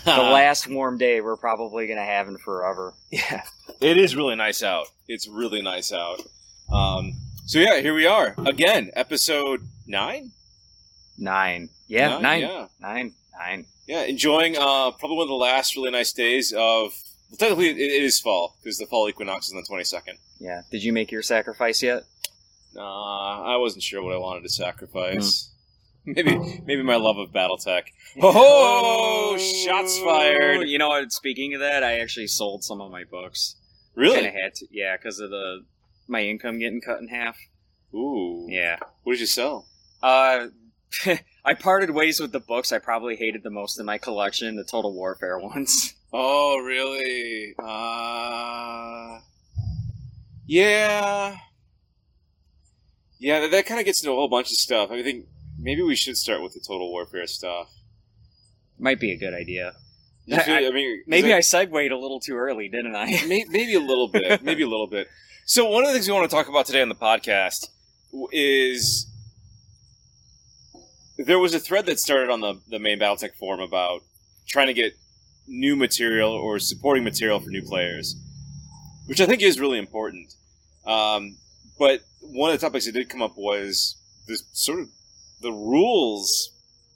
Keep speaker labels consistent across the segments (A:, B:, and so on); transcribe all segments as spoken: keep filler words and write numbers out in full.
A: last warm day we're probably going to have in forever.
B: Yeah. It is really nice out. It's really nice out. Um, so yeah, here we are. Again, episode nine?
A: Nine. Yeah, nine. Nine.
B: Yeah.
A: Nine. Nine.
B: Yeah, enjoying uh, probably one of the last really nice days of... Well, technically, it, it is fall, because the fall equinox is on the twenty-second.
A: Yeah. Did you make your sacrifice yet?
B: Nah, I wasn't sure what I wanted to sacrifice. Mm. Maybe maybe my love of Battletech. Oh, shots fired!
A: You know what, speaking of that, I actually sold some of my books.
B: Really?
A: Kind of had to, yeah, because of the my income getting cut in half.
B: Ooh.
A: Yeah.
B: What did you sell?
A: Uh... I parted ways with the books I probably hated the most in my collection, the Total Warfare ones.
B: Oh, really? Uh... Yeah... Yeah, that, that kind of gets into a whole bunch of stuff. I think maybe we should start with the Total Warfare stuff.
A: Might be a good idea.
B: Feel, I, I mean,
A: maybe
B: I,
A: I segued a little too early, didn't I?
B: Maybe, maybe a little bit. Maybe a little bit. So one of the things we want to talk about today on the podcast is... There was a thread that started on the, the main Battletech forum about trying to get new material or supporting material for new players, which I think is really important. Um, but one of the topics that did come up was this sort of the rules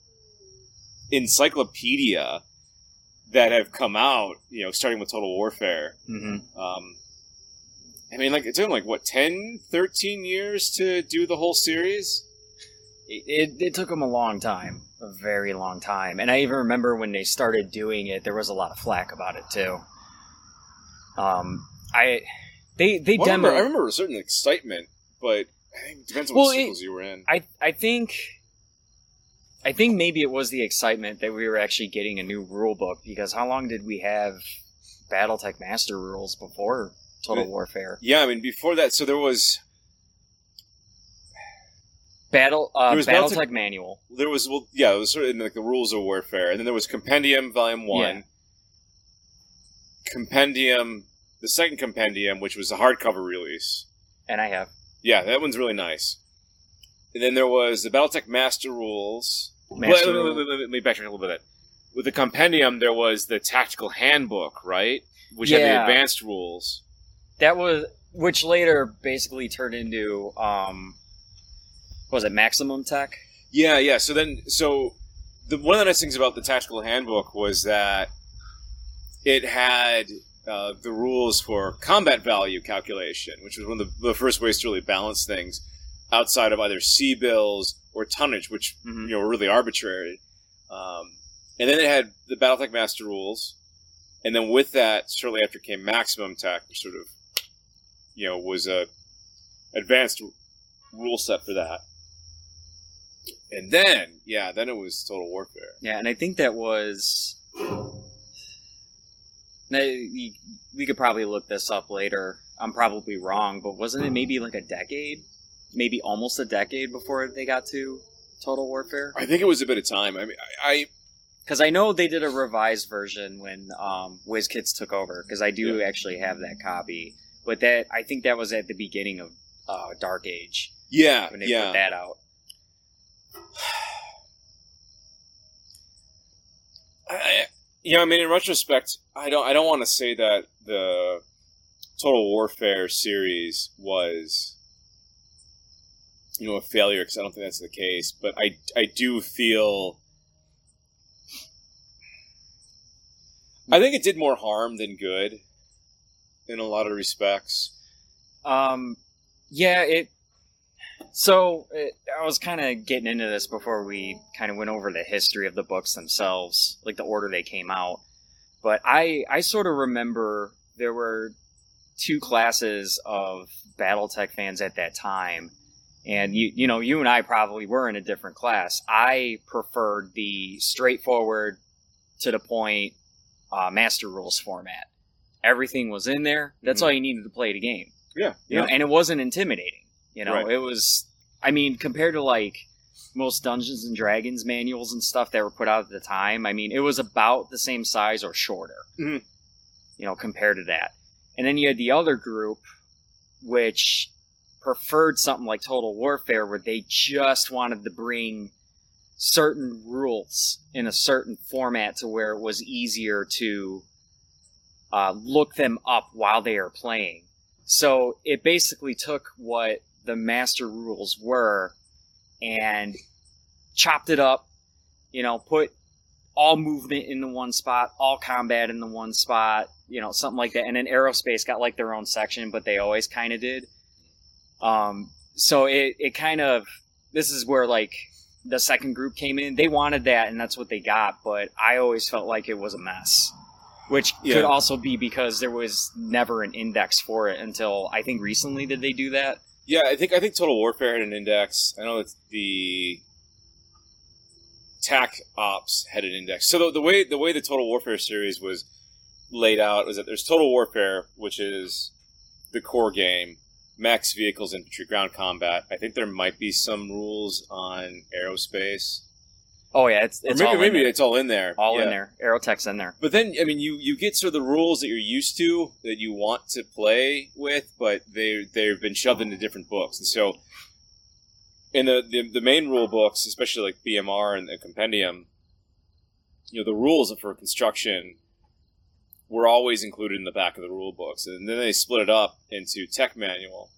B: encyclopedia that have come out, you know, starting with Total Warfare.
A: Mm-hmm.
B: Um, I mean, like, it's been like, what, ten, thirteen years to do the whole series?
A: It, it took them a long time, a very long time. And I even remember when they started doing it, there was a lot of flack about it, too. Um, I, they, they
B: well,
A: demo...
B: I, remember, I remember a certain excitement, but I think it depends on
A: well,
B: what cycles
A: it,
B: you were in.
A: I, I think, I think maybe it was the excitement that we were actually getting a new rule book, because how long did we have Battletech Master Rules before Total
B: but,
A: Warfare?
B: Yeah, I mean, before that, so there was...
A: Battle, uh,
B: there was
A: Battletech
B: Battletech,
A: Manual.
B: There was, well, yeah, it was sort of in like the Rules of Warfare, and then there was Compendium Volume One, yeah. Compendium, the second Compendium, which was a hardcover release,
A: and I have,
B: yeah, that one's really nice. And then there was the Battletech Master Rules.
A: Master
B: let, let, let, let, let me backtrack a little bit. With the Compendium, there was the Tactical Handbook, right, which
A: yeah.
B: had the advanced rules.
A: That was, which later basically turned into. Um, What was it, Maximum Tech?
B: Yeah, yeah. So then, so the, one of the nice things about the Tactical Handbook was that it had uh, the rules for combat value calculation, which was one of the, the first ways to really balance things outside of either C bills or tonnage, which mm-hmm. you know were really arbitrary. Um, and then it had the Battletech Master Rules, and then with that, shortly after came Maximum Tech, which sort of you know was a advanced rule set for that. And then, yeah, then it was Total Warfare.
A: Yeah, and I think that was... Now, we could probably look this up later. I'm probably wrong, but wasn't it maybe like a decade? Maybe almost a decade before they got to Total Warfare?
B: I think it was a bit of time. I mean, I...
A: Because I, I know they did a revised version when um, WizKids took over, because I do yeah. actually have that copy. But that I think that was at the beginning of uh, Dark Age.
B: Yeah,
A: when they
B: yeah.
A: put that out.
B: I, you know, I mean, in retrospect, I don't, I don't want to say that the Total Warfare series was, you know, a failure because I don't think that's the case. But I, I do feel, I think it did more harm than good in a lot of respects.
A: Um, yeah, it. So, it, I was kind of getting into this before we kind of went over the history of the books themselves, like the order they came out. But I, I sort of remember there were two classes of Battletech fans at that time. And, you, you know, you and I probably were in a different class. I preferred the straightforward, to the point, uh, Master Rules format. Everything was in there. That's mm-hmm. all you needed to play the game.
B: Yeah.
A: You
B: yeah.
A: know, and it wasn't intimidating. You know,
B: right.
A: it was, I mean, compared to, like, most Dungeons and Dragons manuals and stuff that were put out at the time, I mean, it was about the same size or shorter,
B: mm-hmm.
A: you know, compared to that. And then you had the other group, which preferred something like Total Warfare, where they just wanted to bring certain rules in a certain format to where it was easier to uh, look them up while they are playing. So it basically took what the master rules were and chopped it up, you know, put all movement in the one spot, all combat in the one spot, you know, something like that. And then Aerospace got like their own section, but they always kind of did. Um, so it, it kind of, this is where like the second group came in. They wanted that and that's what they got, but I always felt like it was a mess, which
B: Yeah.
A: could also be because there was never an index for it until I think recently did they do that?
B: Yeah, I think I think Total Warfare had an index. I know that the Tac Ops had an index. So the, the way the way the Total Warfare series was laid out was that there's Total Warfare, which is the core game, max vehicles, infantry, ground combat. I think there might be some rules on aerospace.
A: Oh yeah, it's
B: Or
A: it's
B: maybe
A: all in
B: maybe
A: there.
B: it's all in there.
A: all
B: Yeah.
A: in there. Aerotech's in there.
B: But then, I mean, you, you get sort of the rules that you're used to, that you want to play with, but they they've been shoved into different books. And so, in the, the, the main rule books, especially like B M R and the Compendium, you know, the rules for construction were always included in the back of the rule books. And then they split it up into Tech Manual.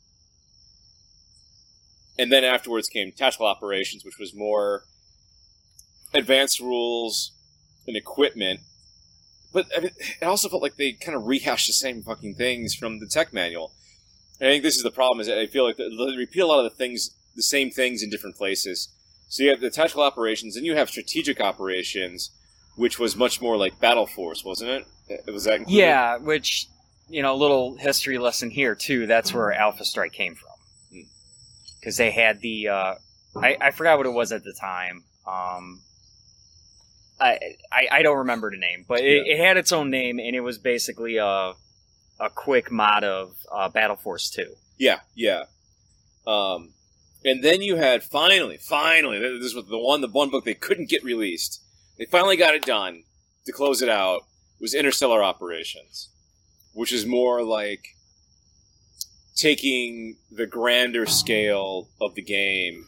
B: And then afterwards came Tactical Operations, which was more advanced rules and equipment, but I mean, it also felt like they kind of rehashed the same fucking things from the Tech Manual. And I think this is the problem: is that I feel like they repeat a lot of the things, the same things in different places. So you have the Tactical Operations, and you have Strategic Operations, which was much more like Battle Force, wasn't it? Was that included?
A: Yeah, which, you know, a little history lesson here too. That's where Alpha Strike came from, because they had the uh, I, I forgot what it was at the time. Um, I, I I don't remember the name, but it,
B: Yeah.
A: it had its own name, and it was basically a a quick mod of uh, Battle Force two.
B: Yeah, yeah. Um, and then you had finally, finally, this was the one, the one book they couldn't get released. They finally got it done to close it out. Was Interstellar Operations, which is more like taking the grander scale of the game,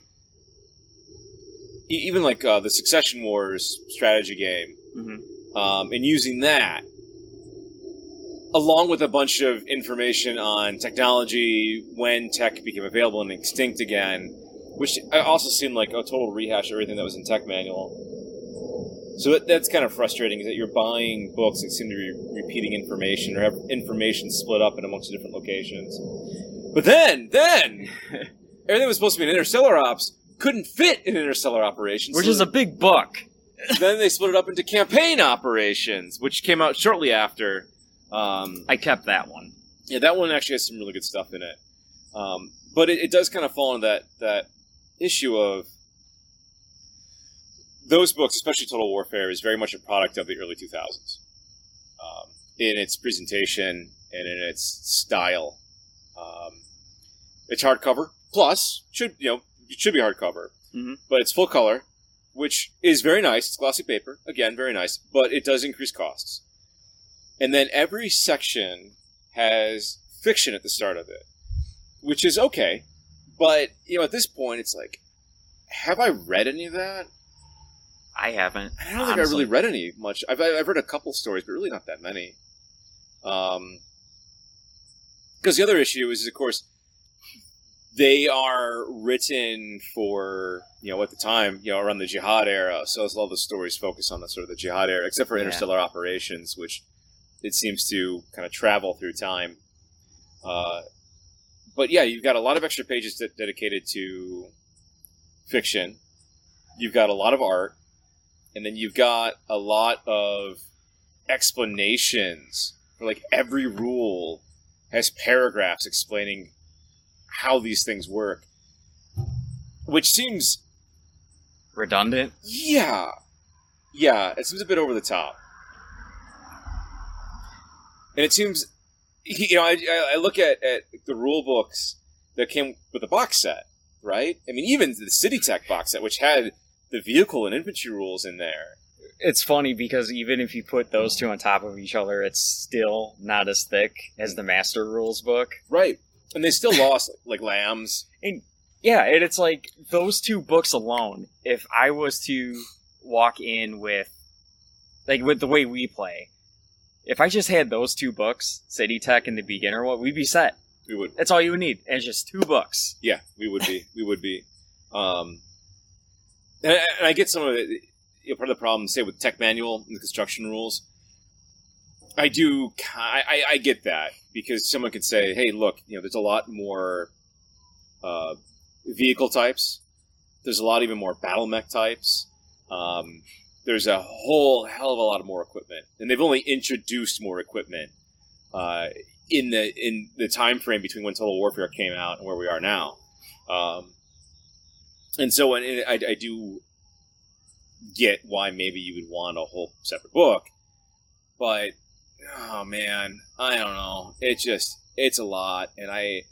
B: e- even like uh, the Succession Wars strategy game,
A: Mm-hmm.
B: um, and using that along with a bunch of information on technology, when tech became available and extinct again, which also seemed like a total rehash of everything that was in Tech Manual. So that, that's kind of frustrating, is that you're buying books that seem to be repeating information or have information split up in amongst different locations. But then, then, everything was supposed to be in Interstellar Ops couldn't fit in Interstellar Operations.
A: Which
B: so
A: is a big book.
B: Then they split it up into Campaign Operations, which came out shortly after. Um,
A: I kept that one.
B: yeah, that one actually has some really good stuff in it. Um, but it, it does kind of fall into that, that issue of those books, especially Total Warfare, is very much a product of the early two thousands um, in its presentation and in its style. Um, it's hardcover, plus should you know it should be hardcover,
A: Mhm.
B: but it's full color, which is very nice. It's glossy paper, again, very nice, but it does increase costs. And then every section has fiction at the start of it, which is okay, but you know at this point it's like, have I read any of that?
A: I haven't.
B: I don't think
A: honestly.
B: I really read any much. I've, I've read a couple stories, but really not that many. Um, because the other issue is, of course, they are written for, you know, at the time, you know, around the Jihad era. So a lot of the stories focus on the sort of the Jihad era, except for
A: Yeah.
B: Interstellar Operations, which it seems to kind of travel through time. Uh, but yeah, you've got a lot of extra pages de- dedicated to fiction. You've got a lot of art. And then you've got a lot of explanations for, like, every rule has paragraphs explaining how these things work. Which seems,
A: Redundant?
B: yeah, yeah, it seems a bit over the top. And it seems, you know, I, I look at, at the rule books that came with the box set, right? I mean, even the City Tech box set, which had the vehicle and infantry rules in there.
A: It's funny because even if you put those two on top of each other, it's still not as thick as the Master Rules book.
B: Right. And they still lost, like, lambs.
A: And Yeah, and it's like those two books alone. If I was to walk in with, like, with the way we play, if I just had those two books, City Tech and the Beginner one, we'd be set.
B: We would.
A: That's all you would need. And it's just two books.
B: Yeah, we would be. We would be. Um, and, I, and I get some of it. You know, part of the problem, say, with Tech Manual and the construction rules, I do. I, I, I get that because someone could say, "Hey, look, you know, there's a lot more uh, vehicle types. There's a lot even more battle mech types. Um, there's a whole hell of a lot of more equipment, and they've only introduced more equipment uh, in the in the time frame between when Total Warfare came out and where we are now." Um, and so, and I, I do get why maybe you would want a whole separate book, but oh man, I don't know. It just it's a lot, and I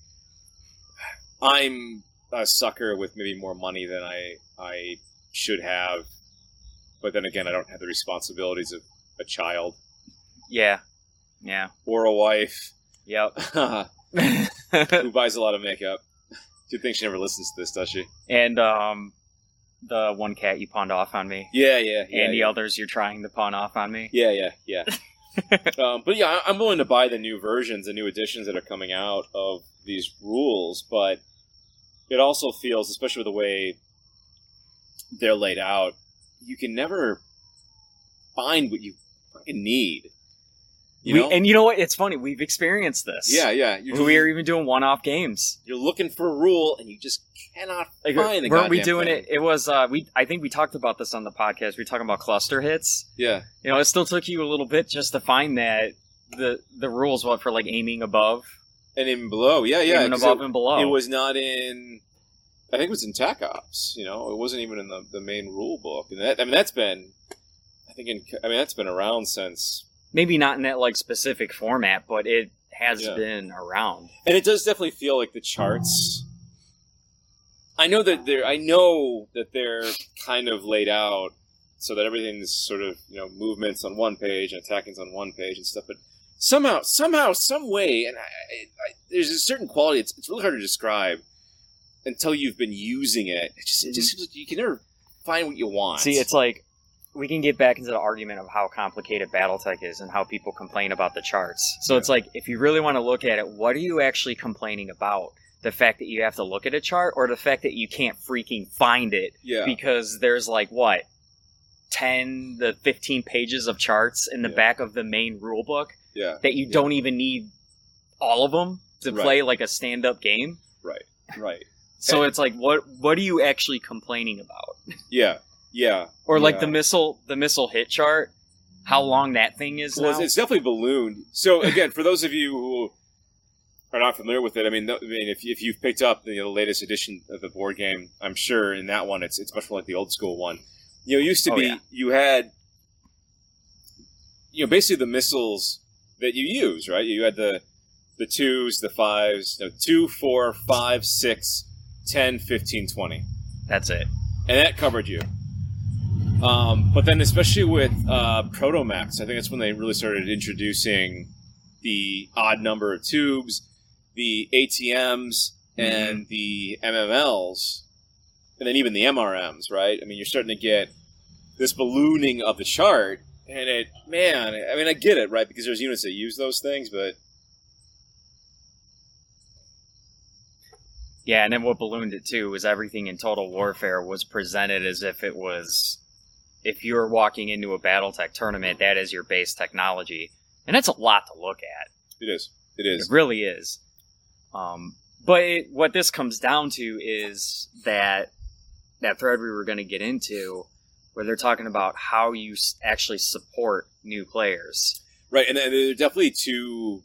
B: I'm a sucker with maybe more money than I I should have, but then again, I don't have the responsibilities of a child.
A: Yeah, yeah,
B: or a wife.
A: Yep.
B: Who buys a lot of makeup. Do you think she never listens to this, does she?
A: And um, the one cat you pawned off on me.
B: Yeah, yeah, yeah.
A: And the
B: yeah.
A: others you're trying to pawn off on me.
B: Yeah, yeah, yeah. um, but yeah, I'm willing to buy the new versions, the new editions that are coming out of these rules, but it also feels, especially with the way they're laid out, you can never find what you fucking need. You
A: we,
B: know?
A: And you know what? It's funny. We've experienced this.
B: Yeah, yeah. You're,
A: we were even doing one-off games.
B: You're looking for a rule, and you just cannot
A: like,
B: find the
A: weren't we
B: goddamn
A: doing
B: thing.
A: it? It was. Uh, we. I think we talked about this on the podcast. We were talking about cluster hits.
B: Yeah.
A: You know, it still took you a little bit just to find that the the rules what for like aiming above
B: and even below. Yeah, yeah.
A: Aiming above
B: it,
A: and below.
B: It was not in. I think it was in Tac Ops. You know, it wasn't even in the, the main rule book. And that, I mean, that's been. I think in. I mean, that's been around since.
A: Maybe not in that like specific format, but it has
B: Yeah.
A: been around.
B: And it does definitely feel like the charts. I know that they're. I know that they're kind of laid out so that everything's sort of you know movements on one page and attacking's on one page and stuff. But somehow, somehow, some way, and I, I, I, there's a certain quality. It's, it's really hard to describe until you've been using it. It just, it just seems like you can never find what you want.
A: See, it's like we can get back into the argument of how complicated BattleTech is and how people complain about the charts. So
B: Yeah.
A: it's like, if you really want to look at it, what are you actually complaining about? The fact that you have to look at a chart, or the fact that you can't freaking find it
B: yeah,
A: because there's like, what, ten to fifteen pages of charts in the
B: Yeah.
A: back of the main rule book
B: yeah,
A: that you
B: Yeah.
A: don't even need all of them to
B: Right.
A: play like a stand-up game?
B: right, right.
A: So
B: And-
A: it's like, what what are you actually complaining about?
B: Yeah, yeah.
A: Or like
B: yeah.
A: the missile, the missile hit chart, how long that thing is
B: Well,
A: now.
B: it's, it's definitely ballooned. So again, for those of you who are not familiar with it, I mean, th- I mean, if if you've picked up the, you know, the latest edition of the board game, I'm sure in that one it's it's much more like the old school one. You know, it used to
A: Oh,
B: be
A: yeah.
B: you had, you know, basically the missiles that you use, right? You had the the twos, the fives, no, two, four, five, six, ten, fifteen, twenty.
A: That's it.
B: And that covered you. Um, but then, especially with uh, Protomax, I think that's when they really started introducing the odd number of tubes, the A T Ms, and the M M Ls, and then even the M R Ms, right? I mean, you're starting to get this ballooning of the chart, and it, man, I mean, I get it, right? Because there's units that use those things, but
A: Yeah, and then what ballooned it too was everything in Total Warfare was presented as if it was, if you're walking into a BattleTech tournament, that is your base technology, and that's a lot to look at.
B: it is. It is.
A: It really is. Um, but it, what this comes down to is that that thread we were going to get into, where they're talking about how you s- actually support new players.
B: Right, and there are definitely two,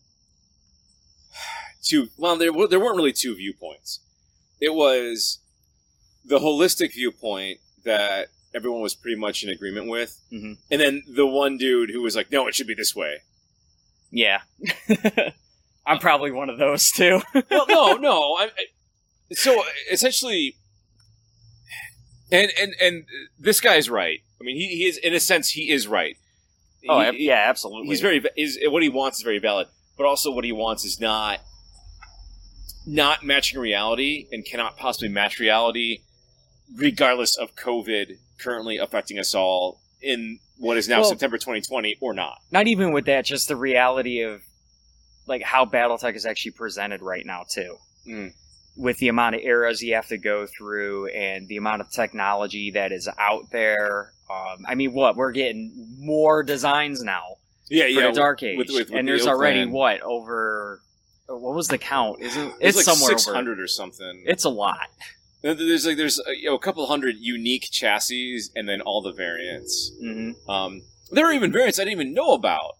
B: two. Well, there were- there weren't really two viewpoints. It was the holistic viewpoint that everyone was pretty much in agreement with,
A: Mhm.
B: and then the one dude who was like, "No, it should be this way."
A: Yeah. I'm probably one of those too.
B: Well, no, no. I, I, so essentially, and and and this guy's right. I mean, he, he is in a sense he is right.
A: Oh,
B: He-
A: ab- yeah, absolutely.
B: He's very is what he wants is very valid, but also what he wants is not not matching reality and cannot possibly match reality, regardless of COVID currently affecting us all in what is now
A: Well,
B: September twenty twenty or not.
A: Not even with that, just the reality of like how BattleTech is actually presented right now too.
B: Mm.
A: With the amount of eras you have to go through and the amount of technology that is out there. Um, I mean, what? We're getting more designs now
B: Yeah,
A: for
B: yeah.
A: the Dark Age.
B: with- with- with
A: and
B: the
A: there's
B: Oak
A: already,
B: Land.
A: what, over... What was the count? Isn't
B: It's,
A: It's,
B: like
A: somewhere
B: six hundred
A: over...
B: or something.
A: It's a lot.
B: There's like there's uh, you know, a couple hundred unique chassis, and then all the variants.
A: Mm-hmm.
B: Um, there are even variants I didn't even know about.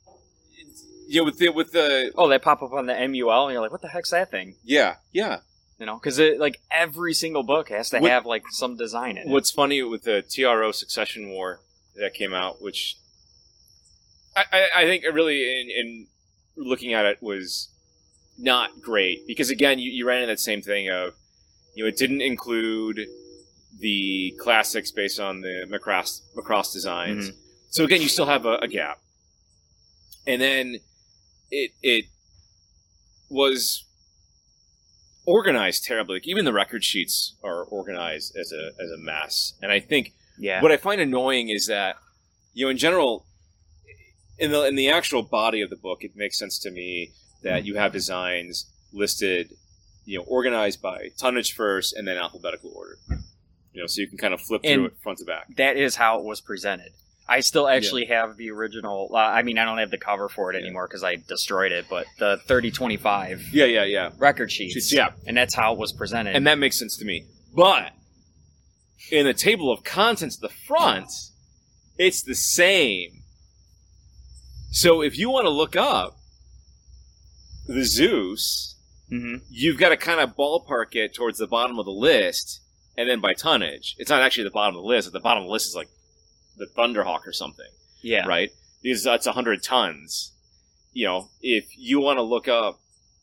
B: You know, with the with the
A: Oh, they pop up on the M U L, and you're like, what the heck's that thing?
B: yeah yeah.
A: You know, because like every single book has to
B: What-
A: have like some design in it.
B: What's funny with the T R O Succession War that came out, which I, I, I think really in, in looking at it was not great because again you, you ran into that same thing of you know it didn't include the classics based on the Macross Macross designs.
A: Mhm.
B: So again, you still have a, a gap, and then it it was organized terribly. Like, even the record sheets are organized as a as a mess. And I think
A: Yeah.
B: what I find annoying is that you know in general in the in the actual body of the book, it makes sense to me that you have designs listed, you know, organized by tonnage first and then alphabetical order. You know, so you can kind of flip through
A: And-
B: it front to back.
A: That is how it was presented. I still actually have the original. Uh, I mean, I don't have the cover for it
B: Yeah.
A: anymore because I destroyed it. But the thirty twenty-five
B: Yeah, yeah, yeah.
A: record sheets,
B: Yeah.
A: and that's how it was presented.
B: And that makes sense to me. But in the table of contents at the front, it's the same. So if you want to look up the Zeus,
A: Mhm.
B: you've got to kind of ballpark it towards the bottom of the list, and then by tonnage. It's not actually the bottom of the list. At the bottom of the list is like the Thunderhawk or something,
A: yeah,
B: right? Because that's one hundred tons. You know, if you want to look up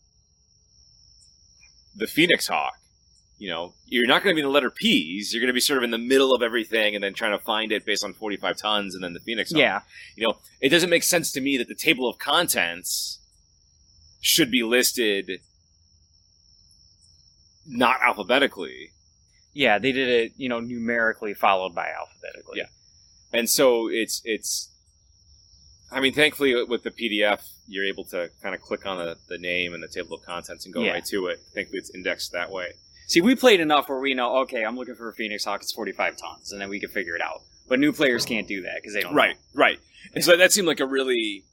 B: the Phoenix Hawk, you know, you're not going to be in the letter P's. You're going to be sort of in the middle of everything and then trying to find it based on forty-five tons and then the Phoenix Hawk.
A: yeah.
B: You know, it doesn't make sense to me that the table of contents should be listed not alphabetically.
A: Yeah, they did it, you know, numerically followed by alphabetically.
B: Yeah. And so it's, it's, I mean, thankfully with the P D F, you're able to kind of click on the, the name and the table of contents and go
A: Yeah.
B: right to it. Thankfully it's indexed that way.
A: See, we played enough where we know, okay, I'm looking for a Phoenix Hawk, it's forty-five tons, and then we can figure it out. But new players can't do that because they don't
B: Right, right. And so that seemed like a really,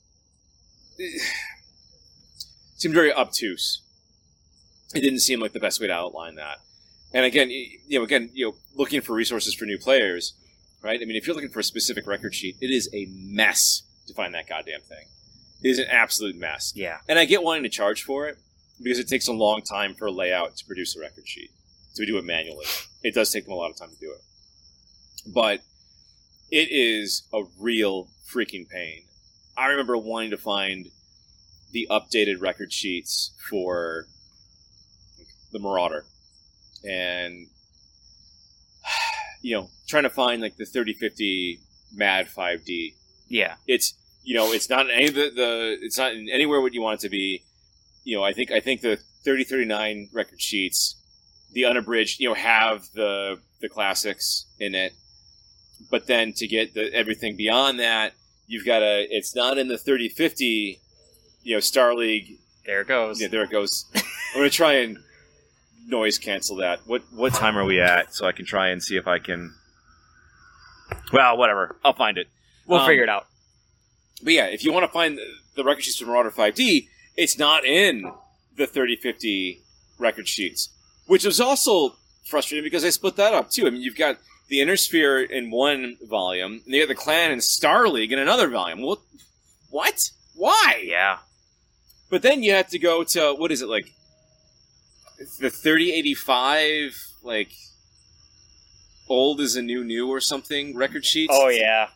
B: seemed very obtuse. It didn't seem like the best way to outline that. And again, you know, again, you know, looking for resources for new players, right? I mean, if you're looking for a specific record sheet, it is a mess to find that goddamn thing. It is an absolute mess.
A: know. Yeah.
B: And I get wanting to charge for it because it takes a long time for a layout to produce a record sheet. To do it manually. It does take them a lot of time to do it. But it is a real freaking pain. I remember wanting to find the updated record sheets for the Marauder. And, you know, trying to find like the thirty fifty Mad five D.
A: Yeah.
B: It's, you know, it's not in any of the, the it's not in anywhere what you want it to be. You know, I think I think the thirty thirty-nine record sheets, the unabridged, you know, have the the classics in it. But then to get the everything beyond that, you've got to. It's not in the thirty fifty, you know, Star League.
A: There it goes.
B: Yeah, there it goes. I'm gonna try and noise cancel that. What what time are we at? So I can try and see if I can. Well, whatever. I'll find it.
A: We'll
B: Um,
A: figure it out.
B: But yeah, if you want to find the, the record sheets for Marauder five D, it's not in the thirty fifty record sheets, which is also frustrating because I split that up too. I mean, you've got the Inner Sphere in one volume, and you got the Clan and Star League in another volume. What? What? Why?
A: Yeah.
B: But then you have to go to, what is it, like, the thirty eighty-five, like, old is a new new or something record sheets?
A: Oh yeah.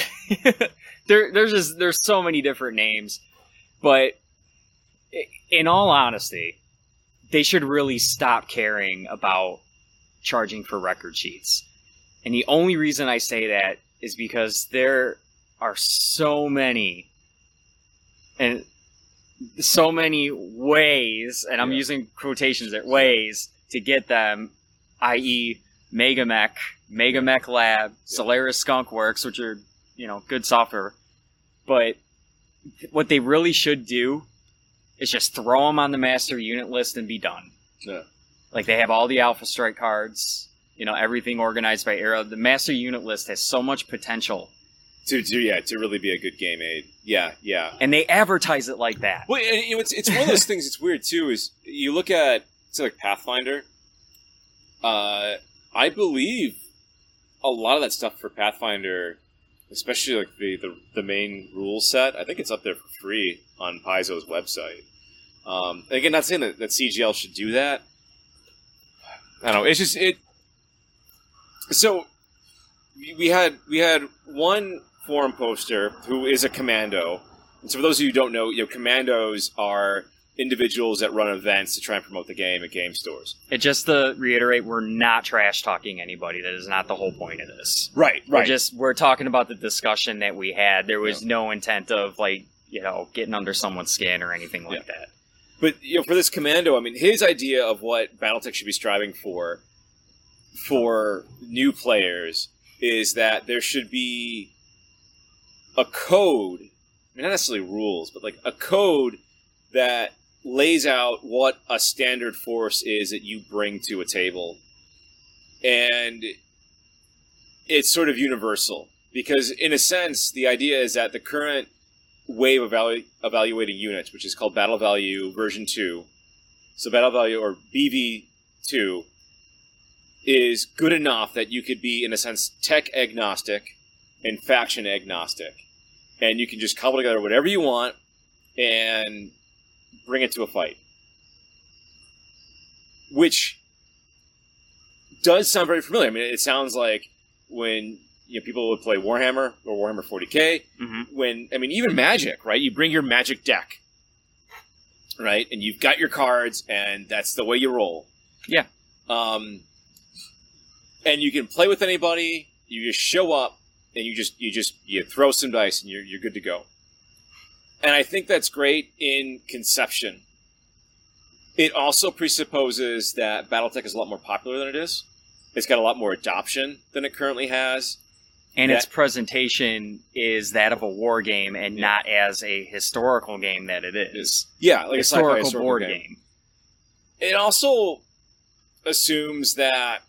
A: there, there's just there's so many different names, but i- in all honesty, they should really stop caring about charging for record sheets. And the only reason I say that is because there are so many, and so many ways, and I'm
B: Yeah.
A: using quotations there, ways to get them, that is. Megamech, Megamech Lab, Solaris Skunk Works, which are, you know, good software. But what they really should do is just throw them on the master unit list and be done.
B: Yeah.
A: Like, they have all the Alpha Strike cards, you know, everything organized by era. The master unit list has so much potential.
B: To, to yeah, to really be a good game aid. Yeah, yeah.
A: And they advertise it like that.
B: Well, and, you know, it's, it's one of those things that's weird, too, is you look at, say, like Pathfinder, uh... I believe a lot of that stuff for Pathfinder, especially like the, the, the main rule set, I think it's up there for free on Paizo's website. Um, again, not saying that, that C G L should do that. I don't know. It's just it. So we had we had one forum poster who is a commando. And so for those of you who don't know, you know, commandos are individuals that run events to try and promote the game at game stores.
A: And just to reiterate, we're not trash talking anybody. That is not the whole point of this.
B: Right,
A: We're
B: right.
A: just we're talking about the discussion that we had. There was
B: Yeah.
A: no intent of like, you know, getting under someone's skin or anything like
B: Yeah.
A: that.
B: But you know, for this commando, I mean, his idea of what BattleTech should be striving for for new players is that there should be a code. I mean, not necessarily rules, but like a code that lays out what a standard force is that you bring to a table. And it's sort of universal. Because in a sense, the idea is that the current way of evalu- evaluating units, which is called Battle Value version two, so Battle Value, or B V two, is good enough that you could be, in a sense, tech agnostic and faction agnostic. And you can just cobble together whatever you want and bring it to a fight. Which does sound very familiar. I mean, it sounds like when you know, people would play Warhammer or Warhammer forty K,
A: Mm-hmm.
B: when, I mean, even Magic, right? You bring your Magic deck, right? And you've got your cards, and that's the way you roll.
A: Yeah.
B: Um, and you can play with anybody, you just show up, and you just, you just, you throw some dice, and you're, you're good to go. And I think that's great in conception. It also presupposes that BattleTech is a lot more popular than it is. It's got a lot more adoption than it currently has.
A: And
B: That-
A: its presentation is that of a war game and
B: Yeah.
A: not as a historical game that it is.
B: Yeah, like a sci-fi
A: historical,
B: historical
A: board
B: game.
A: game.
B: It also assumes that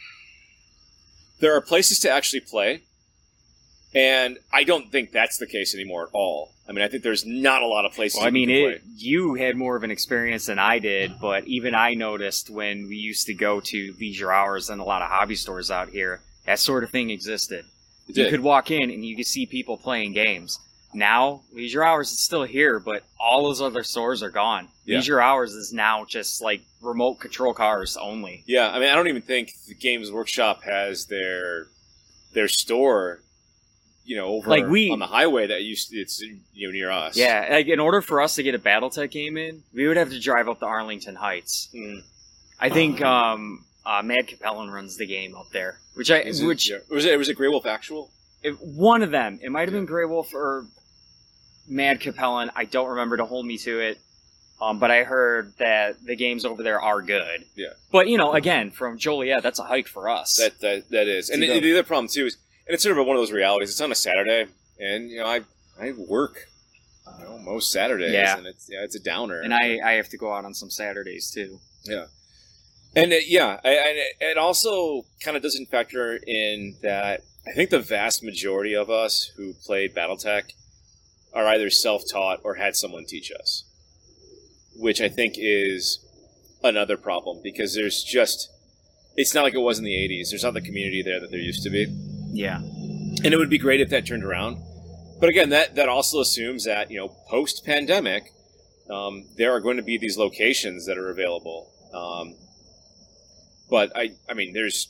B: there are places to actually play, and I don't think that's the case anymore at all. I mean, I think there's not a lot of places
A: Well, I
B: you
A: mean,
B: can
A: it,
B: play.
A: you had more of an experience than I did, but even I noticed when we used to go to leisure hours and a lot of hobby stores out here, that sort of thing existed.
B: It
A: You
B: did.
A: could walk in and you could see people playing games. Now, leisure hours is still here, but all those other stores are gone.
B: Yeah.
A: Leisure hours is now just like remote control cars only.
B: Yeah, I mean, I don't even think the Games Workshop has their their store, you know, over
A: Like, we-
B: on the highway that used to, it's you know near us.
A: Yeah, like in order for us to get a BattleTech game in, we would have to drive up to Arlington Heights.
B: Mm.
A: I think um, uh, Mad Capellan runs the game up there, which I
B: Is it-
A: which
B: yeah. was it was it Grey Wolf Actual?
A: it, one of them. It might have been Grey Wolf or Mad Capellan. I don't remember. To hold me to it. Um, but I heard that the games over there are good.
B: Yeah.
A: But you know, again, from Joliet, that's a hike for us.
B: That that that is, and
A: See,
B: the,
A: the-
B: the other problem too is, and it's sort of one of those realities. It's on a Saturday, and you know, I I work, you know, most Saturdays,
A: Yeah.
B: and it's yeah, it's a downer.
A: and I, I have to go out on some Saturdays too.
B: Yeah, and it, yeah, I, I, it also kind of doesn't factor in that I think the vast majority of us who played BattleTech are either self-taught or had someone teach us, which I think is another problem because there's just it's not like it was in the eighties. There's not the community there that there used to be,
A: Yeah.
B: and it would be great if that turned around. But again, that that also assumes that you know post-pandemic, um, there are going to be these locations that are available. Um, but I, I mean, there's,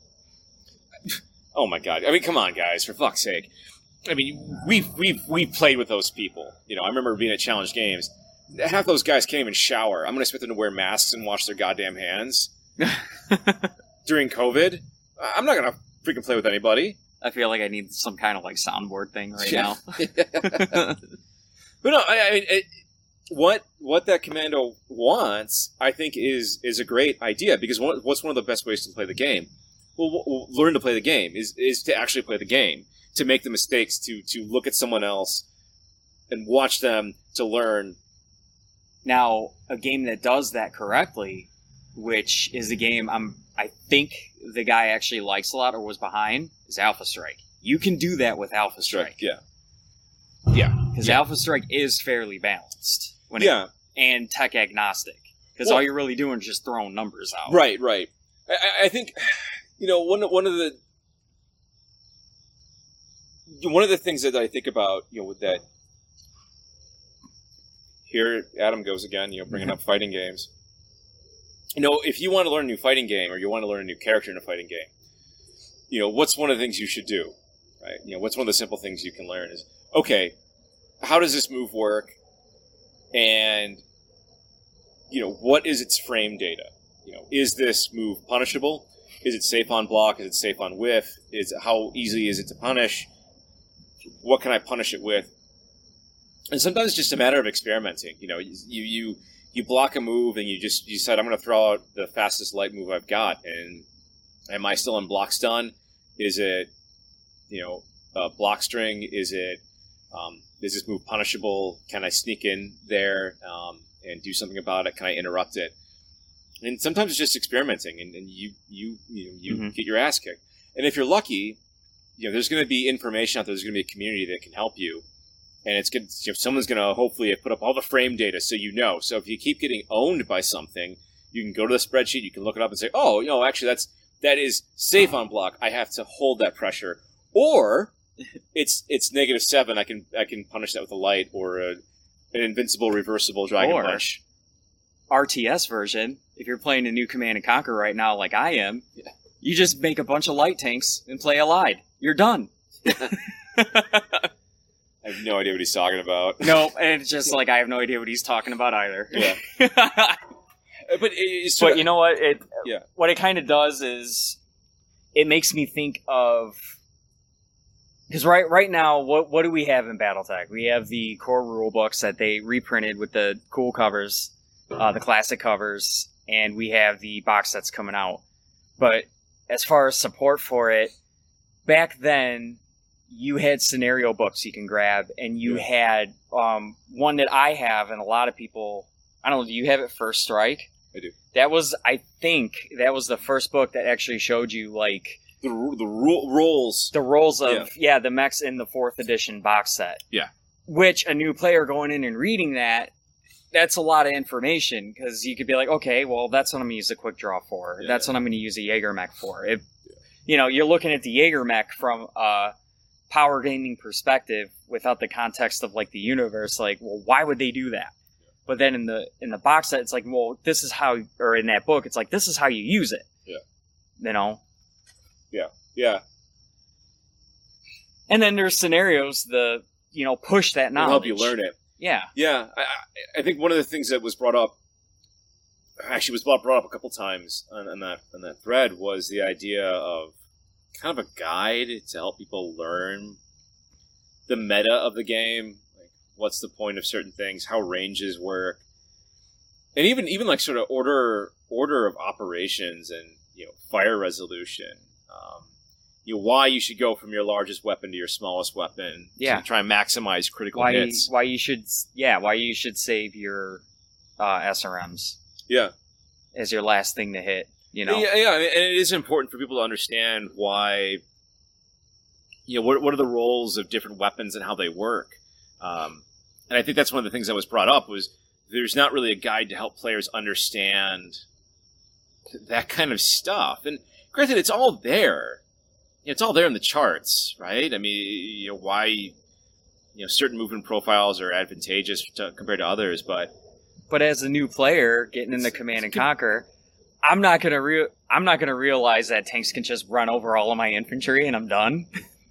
B: oh my god! I mean, come on, guys, for fuck's sake! I mean, we've we've we've played with those people. You know, I remember being at Challenge Games. Half those guys can't even shower. I'm going to expect them to wear masks and wash their goddamn hands during COVID. I'm not going to freaking play with anybody.
A: I feel like I need some kind of like soundboard thing right
B: Yeah.
A: now.
B: But no, I, I mean, it, what what that commando wants, I think, is is a great idea, because one, what's one of the best ways to play the game? Well, w- w- learn to play the game is is to actually play the game, to make the mistakes, to to look at someone else and watch them, to learn.
A: Now, a game that does that correctly, which is the game I'm I think the guy actually likes a lot or was behind, is Alpha Strike. You can do that with Alpha Strike.
B: Yeah. Yeah.
A: Because
B: yeah.
A: Alpha Strike is fairly balanced. When
B: yeah.
A: It, and tech agnostic. Because
B: Well-
A: all you're really doing is just throwing numbers out.
B: Right, right. I, I think, you know, one one of the one of the things that I think about, you know, with that. Here, Adam goes again, you know, bringing up fighting games. You know, if you want to learn a new fighting game, or you want to learn a new character in a fighting game, you know, what's one of the things you should do, right? You know, what's one of the simple things you can learn is, okay, how does this move work? And, you know, what is its frame data? You know, is this move punishable? Is it safe on block? Is it safe on whiff? Is how easy is it to punish? What can I punish it with? And sometimes it's just a matter of experimenting. You know, you you you block a move and you just you decide, I'm going to throw out the fastest light move I've got. And am I still in block stun? Is it, you know, a block string? Is it um, is this move punishable? Can I sneak in there um, and do something about it? Can I interrupt it? And sometimes it's just experimenting, and, and you you you know, you
A: Mm-hmm.
B: get your ass kicked. And if you're lucky, you know, there's going to be information out there. There's going to be a community that can help you. And it's good. You know, someone's going to hopefully put up all the frame data so you know. So if you keep getting owned by something, you can go to the spreadsheet. You can look it up and say, "Oh, you know, actually, that's that is safe on block. I have to hold that pressure." Or it's it's negative seven. I can I can punish that with a light or a, an invincible reversible dragon
A: Or-
B: punch.
A: R T S version, if you're playing a new Command and Conquer right now like I am,
B: Yeah.
A: you just make a bunch of light tanks and play Allied. You're done.
B: I have no idea what he's talking about.
A: No, and it's just like I have no idea what he's talking about either.
B: Yeah. But it's
A: But you know what? It
B: Yeah.
A: what it kind of does is it makes me think of because right right now, what what do we have in BattleTech? We have the core rule books that they reprinted with the cool covers, uh, the classic covers, and we have the box sets coming out. But as far as support for it, back then you had scenario books you can grab, and you
B: Yeah.
A: had um, one that I have, and a lot of people. I don't know. Do you have it? First Strike.
B: I do.
A: That was, I think, that was the first book that actually showed you like
B: The the ro- roles.
A: the roles of
B: Yeah.
A: yeah. the mechs in the fourth edition box set.
B: Yeah.
A: Which a new player going in and reading that, that's a lot of information because you could be like, okay, well, that's what I'm going to use the quick draw for.
B: Yeah.
A: That's what I'm going to use a Jaeger mech for. It, you know, you're looking at the Jaeger mech from a power gaming perspective without the context of like the universe. Like, well, why would they do that? But then in the in the box set, it's like, well, this is how, or in that book, it's like, this is how you use it.
B: Yeah.
A: You know?
B: Yeah.
A: And then there's scenarios the you know push that
B: It'll
A: knowledge.
B: help you learn it.
A: Yeah.
B: Yeah. I, I- I think one of the things that was brought up, actually was brought brought up a couple times on, on that on that thread, was the idea of kind of a guide to help people learn the meta of the game. Like, what's the point of certain things? How ranges work? And even even like sort of order order of operations and you know fire resolution. Um, you know why you should go from your largest weapon to your smallest weapon.
A: Yeah.
B: To try and maximize critical
A: Why
B: hits.
A: why you should yeah why you should save your uh, S R Ms
B: Yeah.
A: as your last thing to hit. You know.
B: Yeah, yeah, and it is important for people to understand why. You know what what are the roles of different weapons and how they work. Um, and I think that's one of the things that was brought up was there's not really a guide to help players understand that kind of stuff. And granted, it's all there. It's all there in the charts, right? I mean, you know, why you know certain movement profiles are advantageous to, compared to others, but
A: But as a new player getting into Command and Conquer, I'm not gonna re- I'm not gonna realize that tanks can just run over all of my infantry and I'm done.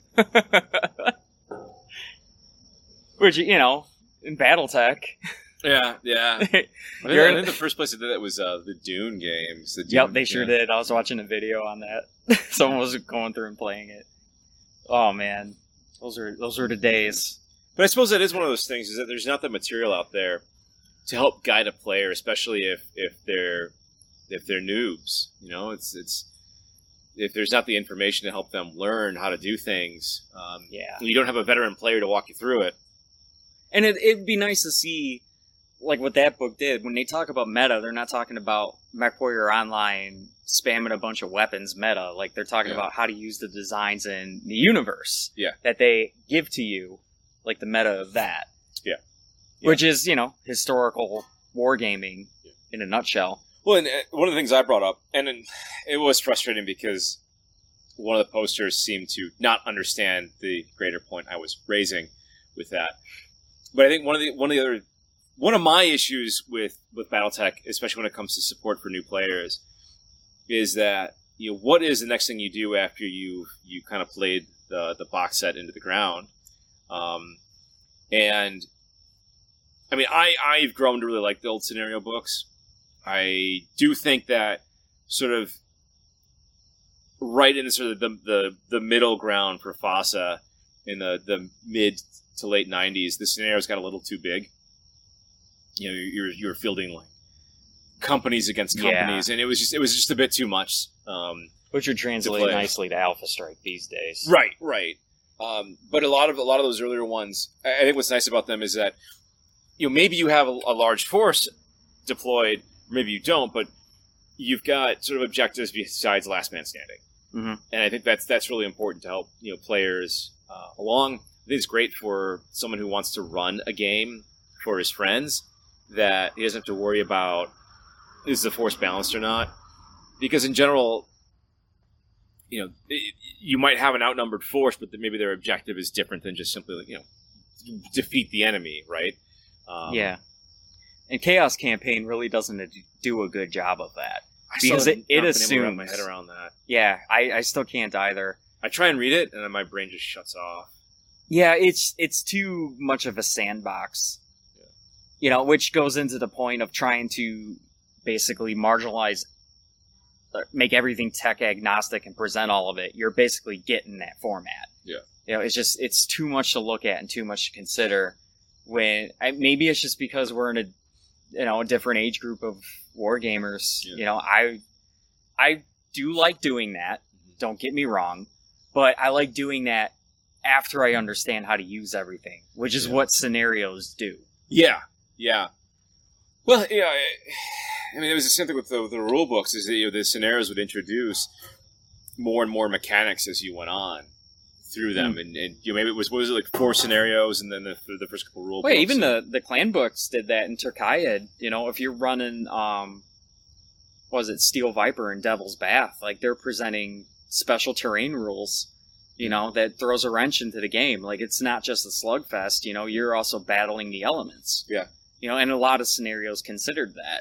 A: Which you know, in BattleTech,
B: yeah, yeah. I think,
A: You're-
B: I think the first place that did that was uh, the Dune games. The Dune,
A: yep, they sure
B: yeah.
A: did. I was watching a video on that. Someone was going through and playing it. Oh man, those are those were the days.
B: But I suppose that is one of those things, is that there's not the material out there to help guide a player, especially if, if they're if they're noobs. You know, it's it's if there's not the information to help them learn how to do things. Um,
A: Yeah.
B: you don't have a veteran player to walk you through it.
A: And it, it'd be nice to see, like what that book did. When they talk about meta, they're not talking about MechWarrior Online spamming a bunch of weapons meta. Like, they're talking
B: Yeah.
A: about how to use the designs in the universe
B: Yeah.
A: that they give to you, like the meta of that.
B: Yeah. Yeah.
A: Which is, you know, historical wargaming
B: Yeah.
A: in a nutshell.
B: Well, and uh, one of the things I brought up, and it- it was frustrating because one of the posters seemed to not understand the greater point I was raising with that. But I think one of the one of the other one of my issues with with BattleTech, especially when it comes to support for new players, is that you know what is the next thing you do after you you kind of played the the box set into the ground, um, and I mean I I've grown to really like the old scenario books. I do think that sort of right in the sort of the the, the middle ground for FASA in the, the mid to late nineties, the scenarios got a little too big. You know, you're you're fielding like companies against companies,
A: Yeah.
B: and it was just it was just a bit too much. Um,
A: Which would translate
B: play.
A: nicely to Alpha Strike these days.
B: right, right. Um, but a lot of a lot of those earlier ones, I I think what's nice about them is that you know maybe you have a, a large force deployed, maybe you don't, but you've got sort of objectives besides last man standing.
A: Mhm.
B: And I think that's that's really important to help you know players uh, along. I think it's great for someone who wants to run a game for his friends that he doesn't have to worry about is the force balanced or not, because in general, you know, it, you might have an outnumbered force, but maybe their objective is different than just simply you know defeat the enemy, right? Um,
A: Yeah. And Chaos Campaign really doesn't do a good job of that.
B: I still
A: Because
B: have
A: it- it
B: not been able to wrap my
A: assumes-
B: head around that.
A: Yeah, I, I still can't either.
B: I try and read it, and then my brain just shuts off.
A: Yeah, it's it's too much of a sandbox.
B: Yeah.
A: You know, which goes into the point of trying to basically marginalize, uh, make everything tech agnostic and present all of it. You're basically getting that format.
B: Yeah.
A: You know, it's just, it's too much to look at and too much to consider when, I, maybe it's just because we're in a, you know, a different age group of wargamers.
B: Yeah.
A: You know, I, I do like doing that. Don't get me wrong, but I like doing that after I understand how to use everything, which is
B: Yeah.
A: what scenarios do.
B: Yeah, yeah. Well, yeah. I, I mean, it was the same thing with the, the rule books. Is that you know, the scenarios would introduce more and more mechanics as you went on through them,
A: Mm.
B: and, and you know, maybe it was what was it like four scenarios, and then the, the first couple rule
A: Wait,
B: books.
A: even the, the clan books did that in Turkayed. You know, if you're running, um, what was it, Steel Viper and Devil's Bath, like they're presenting special terrain rules, you know, that throws a wrench into the game. Like, it's not just a slugfest, you know, you're also battling the elements.
B: Yeah.
A: You know, and a lot of scenarios considered that.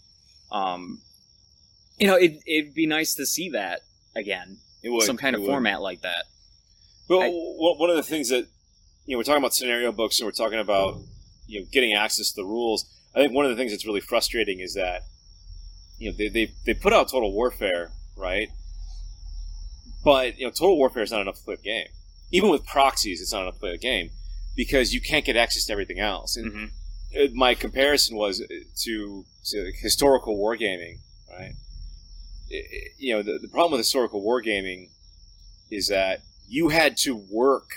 A: Um, you know, it, it'd be nice to see that again.
B: it would,
A: Some kind
B: it
A: of
B: would.
A: format like that.
B: Well,
A: I-
B: one one of the things that you know, we're talking about scenario books, and we're talking about you know getting access to the rules. I think one of the things that's really frustrating is that you know they they, they put out Total Warfare, right? But you know, Total Warfare is not enough to play the game. Even with proxies, it's not enough to play the game because you can't get access to everything else. And
A: Mm-hmm.
B: uh, my comparison was to, to historical wargaming, right? It- it- you know, the, the problem with historical wargaming is that you had to work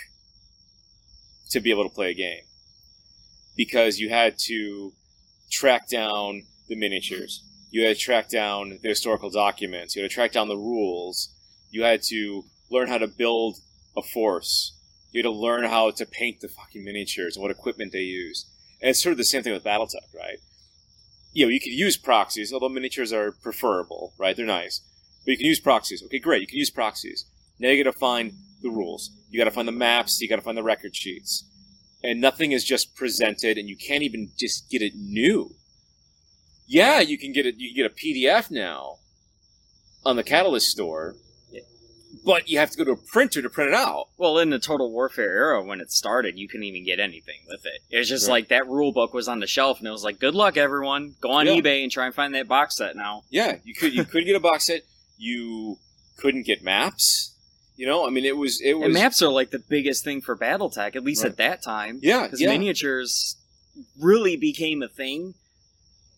B: to be able to play a game because you had to track down the miniatures, you had to track down the historical documents, you had to track down the rules, you had to learn how to build a force, you had to learn how to paint the fucking miniatures and what equipment they use. And it's sort of the same thing with BattleTech, right? You know, you could use proxies, although miniatures are preferable, right? They're nice. But you can use proxies. Okay, great, you can use proxies. Now you gotta find the rules. You gotta find the maps, you gotta find the record sheets. And nothing is just presented, and you can't even just get it new. Yeah, you can get it. You can get a P D F now on the Catalyst store, but you have to go to a printer to print it out.
A: Well, in the Total Warfare era, when it started, you couldn't even get anything with it. It was just
B: Right.
A: like that rule book was on the shelf, and it was like, "Good luck, everyone. Go on
B: Yeah.
A: eBay and try and find that box set now."
B: Yeah, you could. You couldn't get a box set. You couldn't get maps. You know, I mean, it was. It was.
A: And maps are like the biggest thing for BattleTech, at least
B: Right.
A: at that time.
B: Yeah,
A: because
B: yeah.
A: miniatures really became a thing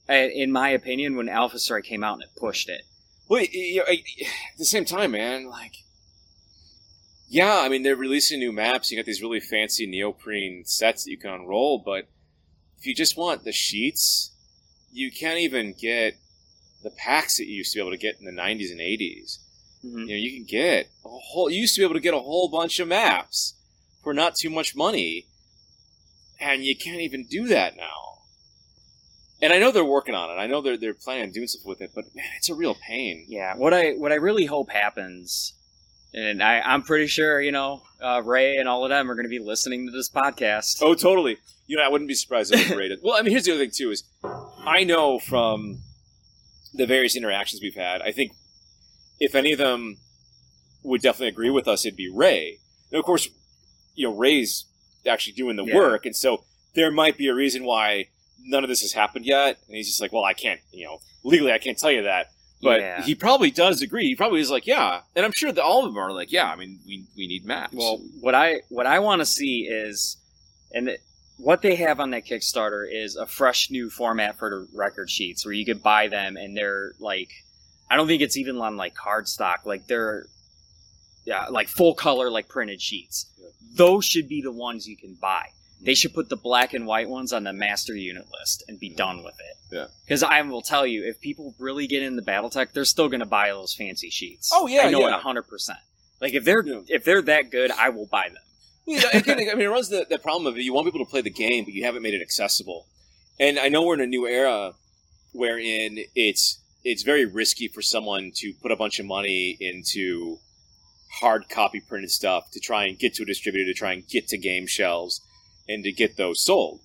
A: in my opinion, when Alpha Strike came out and it pushed it.
B: Well, you know, at the same time, man, like, yeah, I mean, they're releasing new maps. You got these really fancy neoprene sets that you can unroll, but if you just want the sheets, you can't even get the packs that you used to be able to get in the nineties and eighties. Mm-hmm. You know, you can get a whole. You used to be able to get a whole bunch of maps for not too much money, and you can't even do that now. And I know they're working on it. I know they're they're planning on doing stuff with it, but man, it's a real pain.
A: Yeah, what I what I really hope happens, and I, I'm pretty sure you know uh, Ray and all of them are going to be listening to this podcast.
B: Oh, totally. You know, I wouldn't be surprised if they rated. Well, I mean, here's the other thing too: is I know from the various interactions we've had, I think if any of them would definitely agree with us, it'd be Ray. And of course, you know, Ray's actually doing the yeah. work, and so there might be a reason why none of this has happened yet. And he's just like, well, I can't, you know, legally I can't tell you that. But yeah. he probably does agree. He probably is like, yeah. And I'm sure that all of them are like, yeah, I mean, we we need maps.
A: Well, what I what I want to see is, and it, what they have on that Kickstarter is a fresh new format for the record sheets where you could buy them, and they're like, I don't think it's even on like cardstock. Like they're, yeah, like full color, like printed sheets. Yeah. Those should be the ones you can buy. They should put the black and white ones on the master unit list and be done with it.
B: Yeah.
A: Because I will tell you, if people really get into BattleTech, they're still going to buy those fancy sheets.
B: Oh yeah,
A: I know
B: yeah.
A: it one hundred percent. Like if they're yeah. if they're that good, I will buy them.
B: Yeah, again, I mean, it runs the, the problem of it. You want people to play the game, but you haven't made it accessible. And I know we're in a new era wherein it's it's very risky for someone to put a bunch of money into hard copy printed stuff to try and get to a distributor, to try and get to game shelves, and to get those sold.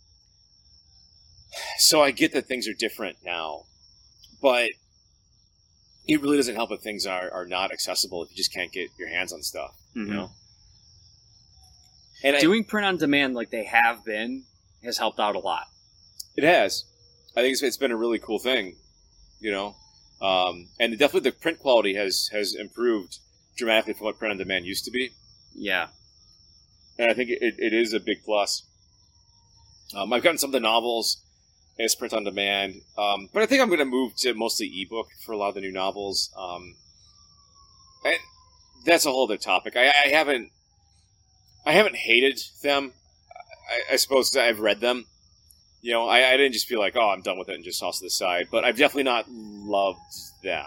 B: So I get that things are different now, but it really doesn't help if things are, are not accessible if you just can't get your hands on stuff, mm-hmm. you know?
A: And Doing I, print on demand like they have been has helped out a lot.
B: It has. I think it's, it's been a really cool thing, you know? Um, and definitely the print quality has, has improved dramatically from what print on demand used to be.
A: Yeah.
B: And I think it, it is a big plus. Um, I've gotten some of the novels as print on demand, um, but I think I'm going to move to mostly ebook for a lot of the new novels. Um, and that's a whole other topic. I, I haven't, I haven't hated them. I, I suppose I've read them. You know, I, I didn't just feel like, oh, I'm done with it and just toss it aside. But I've definitely not loved them.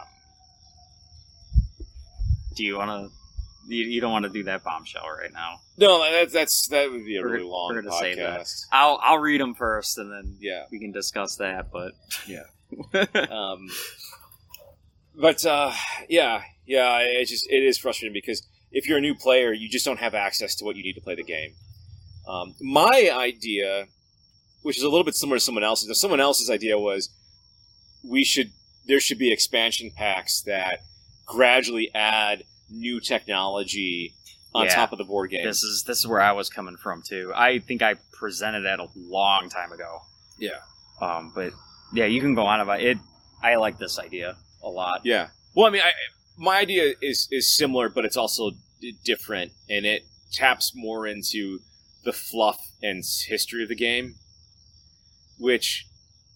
A: Do you want to? You, you don't want to do that bombshell right now.
B: No, that's that's that would be a
A: we're,
B: really long
A: we're gonna
B: podcast.
A: Say that. I'll I'll read them first, and then
B: yeah.
A: we can discuss that. But
B: yeah, um, but uh, yeah, yeah, it's just it is frustrating because if you're a new player, you just don't have access to what you need to play the game. Um, my idea, which is a little bit similar to someone else's, if someone else's idea was we should there should be expansion packs that gradually add new technology on
A: yeah,
B: top of the board game.
A: This is this is where I was coming from too. I think I presented that a long time ago.
B: Yeah.
A: Um, but yeah, you can go on about it. I like this idea a lot.
B: Yeah. Well, I mean, I, my idea is is similar, but it's also different, and it taps more into the fluff and history of the game, which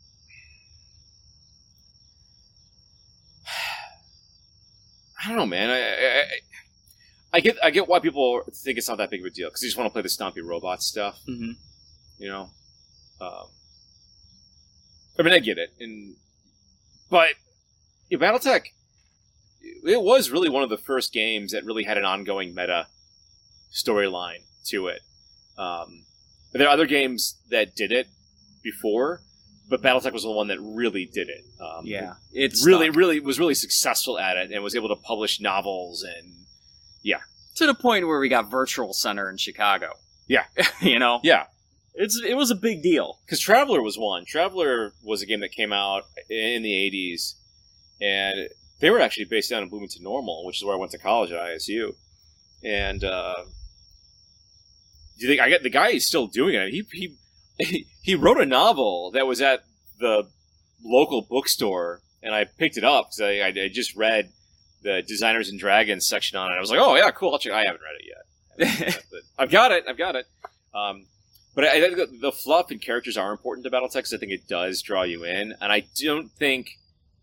B: I don't know, man. I, I, I get I get why people think it's not that big of a deal because they just want to play the stompy robot stuff.
A: Mm-hmm.
B: You know, um, I mean, I get it, and but yeah, BattleTech, it was really one of the first games that really had an ongoing meta storyline to it. Um, there are other games that did it before, but BattleTech was the one that really did it. Um,
A: yeah,
B: it's really, really was really successful at it, and was able to publish novels and yeah,
A: to the point where we got Virtual Center in Chicago.
B: Yeah,
A: you know,
B: yeah,
A: it's it was a big deal
B: because Traveler was one. Traveler was a game that came out in the eighties, and they were actually based down in Bloomington Normal, which is where I went to college at I S U. And uh, do you think I get the guy is still doing it? He he he wrote a novel that was at the local bookstore, and I picked it up because I, I just read the Designers and Dragons section on it. I was like, oh yeah, cool. I'll check. I haven't read it yet, but I've got it. I've got it. Um, But I, I think the, the fluff and characters are important to BattleTech because I think it does draw you in, and I don't think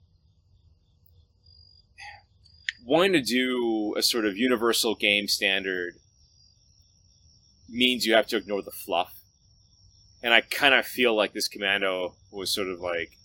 B: wanting to do a sort of universal game standard means you have to ignore the fluff. And I kind of feel like this Commando was sort of like,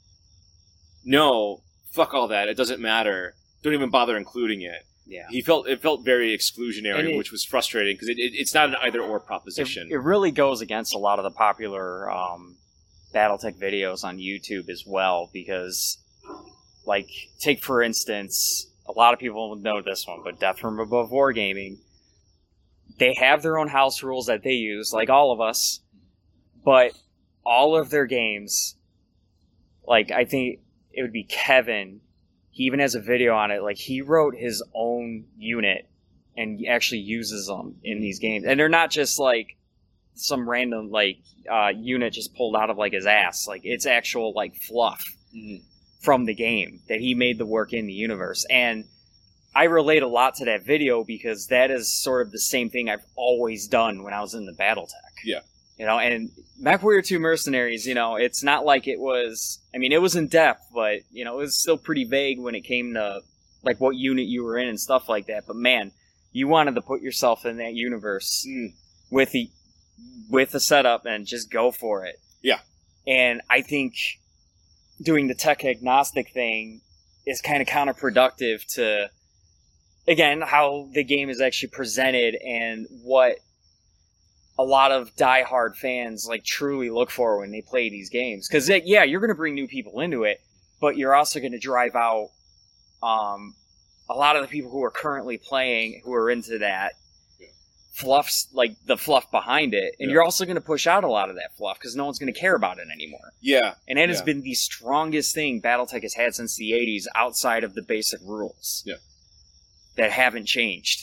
B: no, fuck all that. It doesn't matter. Don't even bother including it.
A: Yeah.
B: He felt it felt very exclusionary,
A: it,
B: which was frustrating because it, it, it's not an either or proposition.
A: It, it really goes against a lot of the popular um, BattleTech videos on YouTube as well. Because, like, take for instance, a lot of people know this one, but Death from Above Wargaming, they have their own house rules that they use, like all of us. But all of their games, like, I think it would be Kevin, he even has a video on it, like, he wrote his own unit and actually uses them in these games. And they're not just, like, some random, like, uh, unit just pulled out of, like, his ass. Like, it's actual, like, fluff mm-hmm. from the game that he made the work in the universe. And I relate a lot to that video because that is sort of the same thing I've always done when I was in the BattleTech.
B: Yeah.
A: You know, and MechWarrior two Mercenaries, you know, it's not like it was... I mean, it was in depth, but, you know, it was still pretty vague when it came to, like, what unit you were in and stuff like that. But, man, you wanted to put yourself in that universe mm. with the with the setup and just go for it.
B: Yeah.
A: And I think doing the tech-agnostic thing is kind of counterproductive to, again, how the game is actually presented and what a lot of diehard fans like truly look for when they play these games. Because yeah, you're going to bring new people into it, but you're also going to drive out um, a lot of the people who are currently playing, who are into that yeah. fluffs, like the fluff behind it, and yeah. you're also going to push out a lot of that fluff because no one's going to care about it anymore.
B: Yeah,
A: and that
B: yeah.
A: has been the strongest thing BattleTech has had since the eighties, outside of the basic rules.
B: Yeah,
A: that haven't changed.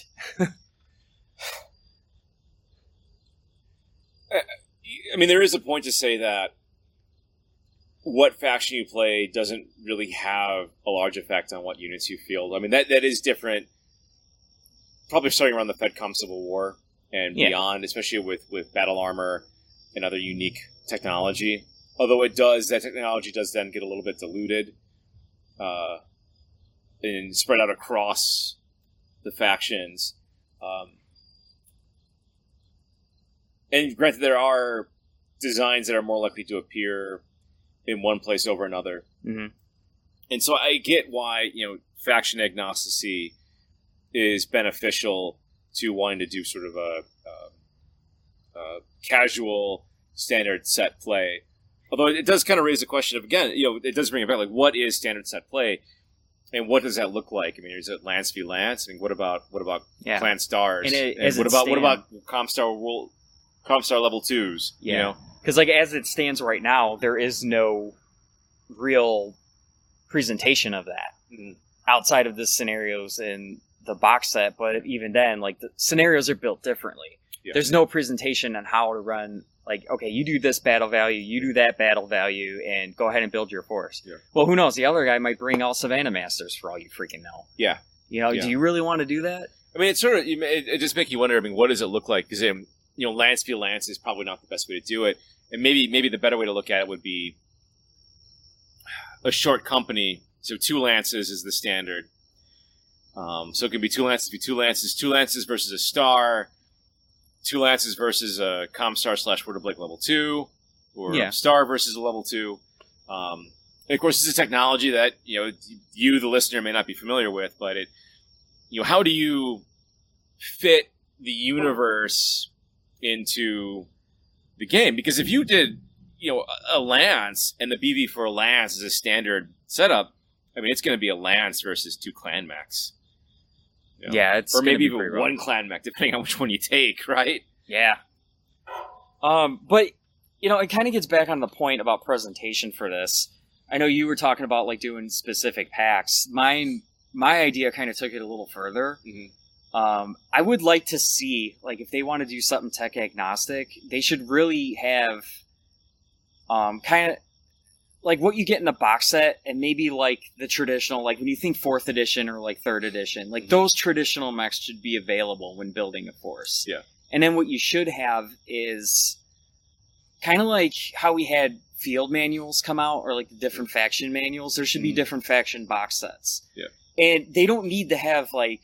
B: I mean, there is a point to say that what faction you play doesn't really have a large effect on what units you field. I mean, that that is different, probably starting around the FedCom Civil War and yeah. beyond, especially with, with battle armor and other unique technology. Although it does, that technology does then get a little bit diluted uh, and spread out across the factions. Um, And granted, there are designs that are more likely to appear in one place over another.
A: Mm-hmm.
B: And so I get why, you know, faction agnosticity is beneficial to wanting to do sort of a, a, a casual standard set play. Although it does kind of raise the question of, again, you know, it does bring it back, like, what is standard set play? And what does that look like? I mean, is it Lance v. Lance? I mean, what about what about
A: yeah.
B: Clan Stars?
A: And, it,
B: and what about stand- what about Comstar World? Comstar level twos,
A: yeah.
B: you know?
A: Because, like, as it stands right now, there is no real presentation of that mm-hmm. outside of the scenarios in the box set. But even then, like, the scenarios are built differently. Yeah. There's no presentation on how to run, like, okay, you do this battle value, you do that battle value, and go ahead and build your force.
B: Yeah.
A: Well, who knows? The other guy might bring all Savannah Masters for all you freaking know.
B: Yeah.
A: You know,
B: yeah.
A: do you really want to do that?
B: I mean, it's sort of, it, it just makes you wonder, I mean, what does it look like? Because, um, you know, Lance v. Lance is probably not the best way to do it. And maybe maybe the better way to look at it would be a short company. So two Lances is the standard. Um, so it can be two Lances, be two Lances, two Lances versus a Star, two Lances versus a Comstar slash Word of Blake level two, or
A: yeah.
B: Star versus a level two. Um, and of course, this is technology that, you know, you, the listener, may not be familiar with, but it, you know, how do you fit the universe into the game? Because if you did, you know, a Lance and the B V for a Lance is a standard setup, I mean, it's going to be a Lance versus two clan mechs. You know?
A: Yeah, it's
B: or maybe even
A: one
B: rough. clan mech, depending on which one you take, right?
A: Yeah. Um, but you know, it kind of gets back on the point about presentation for this. I know you were talking about like doing specific packs. Mine, my idea kind of took it a little further.
B: Mm-hmm.
A: Um, I would like to see, like, if they want to do something tech agnostic, they should really have, um, kind of like what you get in the box set, and maybe like the traditional, like when you think fourth edition or like third edition, like mm-hmm. those traditional mechs should be available when building a force.
B: Yeah.
A: And then what you should have is, kind of like how we had field manuals come out, or like the different faction manuals. There should be
B: Mhm.
A: different faction box sets.
B: Yeah.
A: And they don't need to have like.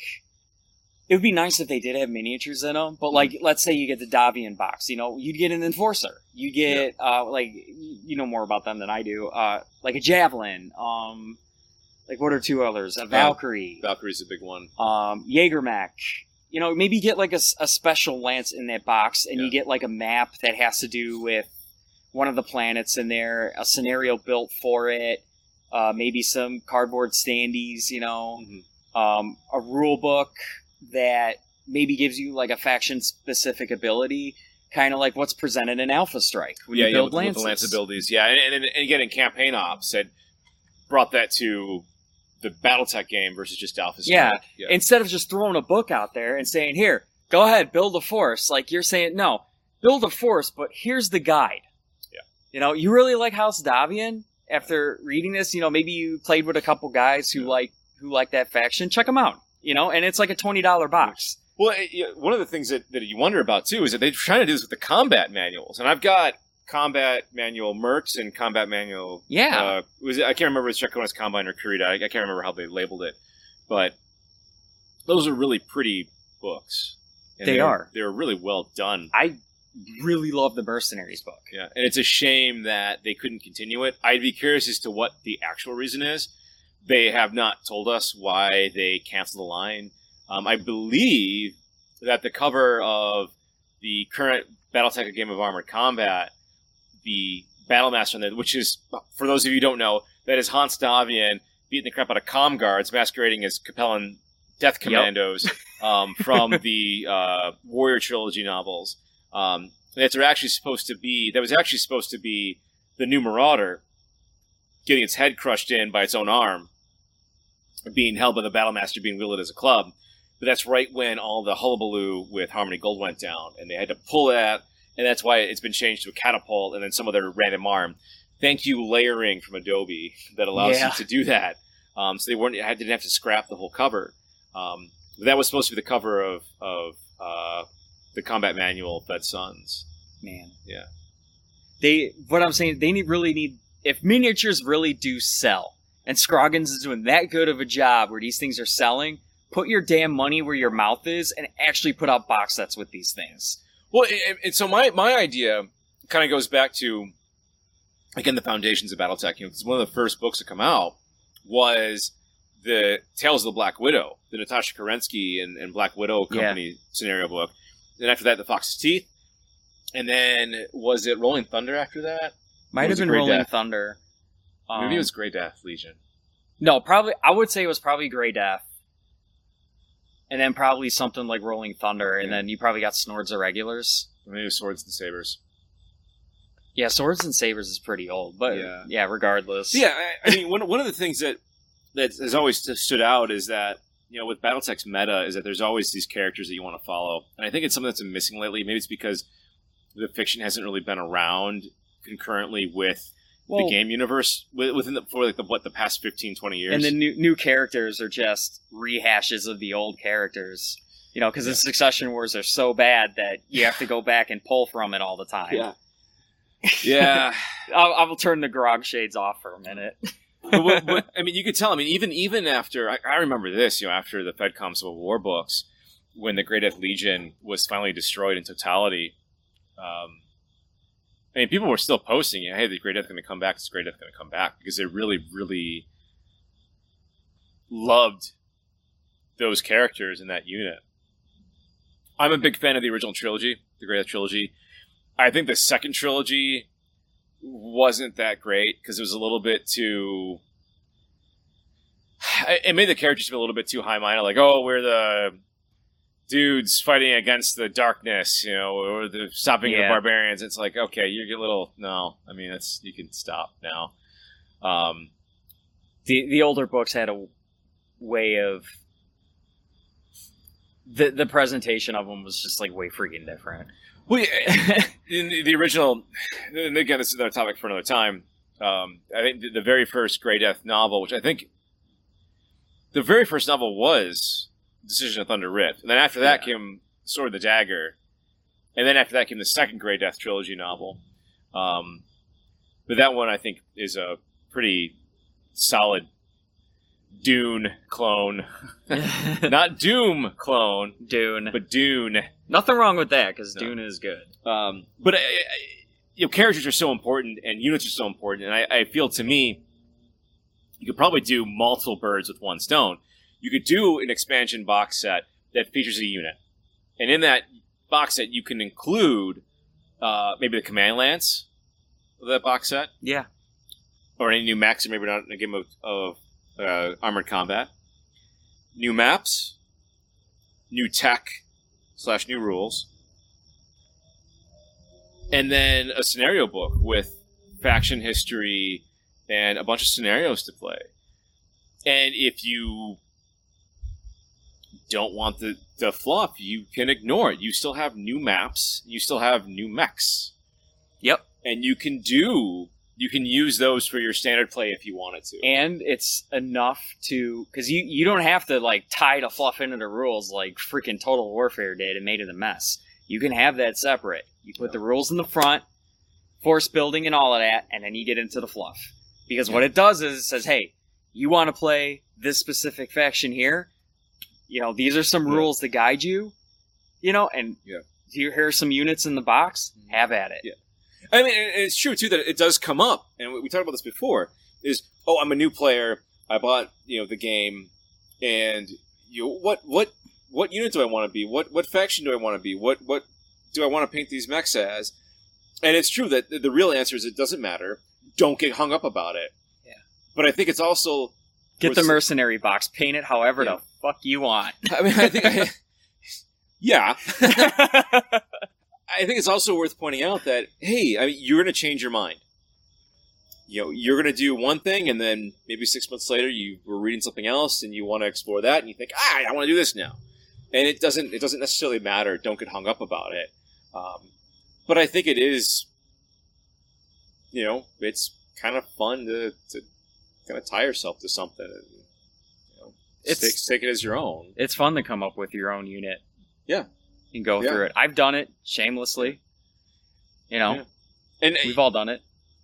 A: It would be nice if they did have miniatures in them, but like, let's say you get the Davian box, you know, you'd get an Enforcer. You get, uh, like, you know more about them than I do, uh, like a Javelin, um, like what are two others? A Valkyrie,
B: Valkyrie's a big one.
A: um, Jaegermech. You know, maybe get like a, s- a special lance in that box, and
B: Yeah.
A: you get like a map that has to do with one of the planets in there, a scenario built for it, uh, maybe some cardboard standees, you know,
B: Mhm.
A: um, a rule book that maybe gives you like a faction specific ability, kind of like what's presented in Alpha Strike when
B: yeah,
A: you
B: yeah,
A: build
B: with, with
A: lances.
B: the lance abilities. Yeah, and, and, and again in campaign ops, had brought that to the BattleTech game versus just Alpha Strike.
A: Yeah.
B: yeah.
A: Instead of just throwing a book out there and saying, "Here, go ahead, build a force," like you're saying, no, build a force, but here's the guide.
B: Yeah.
A: You know, you really like House Davian. After reading this, you know, maybe you played with a couple guys who
B: Yeah.
A: like who like that faction. Check them out. You know, and it's like a twenty dollar box.
B: Well, it- yeah, one of the things that, that you wonder about too is that they're trying to do this with the combat manuals, and I've got combat manual Mercs and combat manual.
A: Yeah.
B: uh, was it, I can't remember if it's Draconis Combine or Kurita. I, I can't remember how they labeled it, but those are really pretty books. And
A: They
B: they're-
A: are.
B: They're really well done.
A: I really love the Mercenaries book.
B: Yeah, and it's a shame that they couldn't continue it. I'd be curious as to what the actual reason is. They have not told us why they canceled the line. Um, I believe that the cover of the current BattleTech A Game of Armored Combat, the Battlemaster, on there, which is, for those of you who don't know, that is Hans Davian beating the crap out of comm guards, masquerading as Capellan Death Commandos um, from the uh, Warrior Trilogy novels. Um, that's actually supposed to be, that was actually supposed to be the new Marauder getting its head crushed in by its own arm, being held by the Battlemaster, being wielded as a club. But that's right when all the hullabaloo with Harmony Gold went down, and they had to pull that, and that's why it's been changed to a catapult and then some other random arm. Thank you, layering from Adobe that allows
A: Yeah.
B: you to do that. Um, so they weren't had didn't have to scrap the whole cover. Um, but that was supposed to be the cover of of uh, the combat manual of Fed Sons.
A: Man.
B: Yeah.
A: They what I'm saying, they need really need if miniatures really do sell, and Scroggins is doing that good of a job where these things are selling, put your damn money where your mouth is and actually put out box sets with these things.
B: Well, and, and so my my idea kind of goes back to, again, the foundations of BattleTech. You know, 'cause one of the first books to come out was the Tales of the Black Widow, the Natasha Kerensky and, and Black Widow Company scenario book. Then after that, The Fox's Teeth. And then, was it Rolling Thunder after that?
A: Might
B: Or
A: have
B: was it
A: been
B: Grey
A: Rolling
B: Death?
A: Thunder. Um,
B: Maybe it was Grey Death Legion.
A: No, probably I would say it was probably Grey Death. And then probably something like Rolling Thunder, and
B: Yeah.
A: then you probably got Swords Irregulars.
B: Maybe it was Swords and Sabers.
A: Yeah, Swords and Sabers is pretty old, but
B: Yeah.
A: yeah, regardless.
B: Yeah, I, I mean, one, one of the things that, that has always stood out is that, you know, with BattleTech's meta is that there's always these characters that you want to follow. And I think it's something that's been missing lately. Maybe it's because the fiction hasn't really been around concurrently with
A: Well,
B: the game universe wi- within the, for like the, what, the past fifteen, twenty years.
A: and the new new characters are just rehashes of the old characters. You know, because
B: Yeah.
A: the Succession Wars are so bad that you have to go back and pull from it all the time.
B: Yeah. Yeah.
A: I'll, I will turn the grog shades off for a minute.
B: but, what- what- I mean, you could tell. I mean, even even after I, I remember this, you know, after the FedCom Civil War books, when the Grey Death Legion was finally destroyed in totality. Um, I mean, people were still posting, "Hey, the Grey Death going to come back. Is Grey Death going to come back?" Because they really, really loved those characters in that unit. I'm a big fan of the original trilogy, the Grey Death trilogy. I think the second trilogy wasn't that great because it was a little bit too. It made the characters feel a little bit too high-minded, like, oh, we're the dudes fighting against the darkness, you know, or the stopping
A: Yeah.
B: the barbarians. It's like, okay, you're a little no. I mean, it's you can stop now. Um,
A: the the older books had a way of the the presentation of them was just like way freaking different.
B: well, yeah, in the, the original, and again, this is another topic for another time. Um, I think the, the very first Grey Death novel, which I think the very first novel was Decision of Thunder Rift, and then after that
A: Yeah.
B: came Sword of the Dagger, and then after that came the second Grey Death trilogy novel. Um, but that one I think is a pretty solid Dune clone, not Doom clone,
A: Dune,
B: but Dune.
A: Nothing wrong with that because
B: No.
A: Dune is good.
B: Um, but I, I, you know, characters are so important, and units are so important, and I, I feel to me, you could probably do multiple birds with one stone. You could do an expansion box set that features a unit, and in that box set, you can include uh, maybe the command lance of that box set,
A: Yeah.
B: or any new mechs, or maybe not in a game of, of uh, armored combat. New maps, new tech slash new rules, and then a scenario book with faction history and a bunch of scenarios to play. And if you don't want the, the fluff, you can ignore it. You still have new maps, you still have new mechs.
A: Yep.
B: And you can do, you can use those for your standard play if you wanted to.
A: And it's enough to, because you, you don't have to like tie the fluff into the rules like freaking Total Warfare did and made it a mess. You can have that separate. You put the rules in the front, force building and all of that, and then you get into the fluff. Because what it does is it says, hey, you want to play this specific faction here? You know, these are some
B: Yeah.
A: rules to guide you. You know, and
B: Yeah.
A: here, here are some units in the box. Have at it.
B: Yeah. I mean, and it's true too that it does come up, and we talked about this before. Is oh, I'm a new player. I bought you know the game, and you know, what what what unit do I want to be? What what faction do I want to be? What what do I want to paint these mechs as? And it's true that the, the real answer is it doesn't matter. Don't get hung up about it.
A: Yeah.
B: But I think it's also
A: Get
B: worth-
A: the mercenary box. Paint it however
B: Yeah.
A: the fuck you want.
B: I mean, I think I, yeah. I think it's also worth pointing out that, hey, I mean, you're going to change your mind. You know, you're going to do one thing, and then maybe six months later, you were reading something else, and you want to explore that, and you think, ah, I want to do this now. And it doesn't. It doesn't necessarily matter. Don't get hung up about it. Um, but I think it is. You know, it's kind of fun to, to kind of tie yourself to something, and you know,
A: It's-
B: take, take it as your own.
A: It's fun to come up with your own unit.
B: Yeah.
A: And go
B: Yeah.
A: through it. I've done it shamelessly. You know,
B: Yeah. And
A: we've all done it.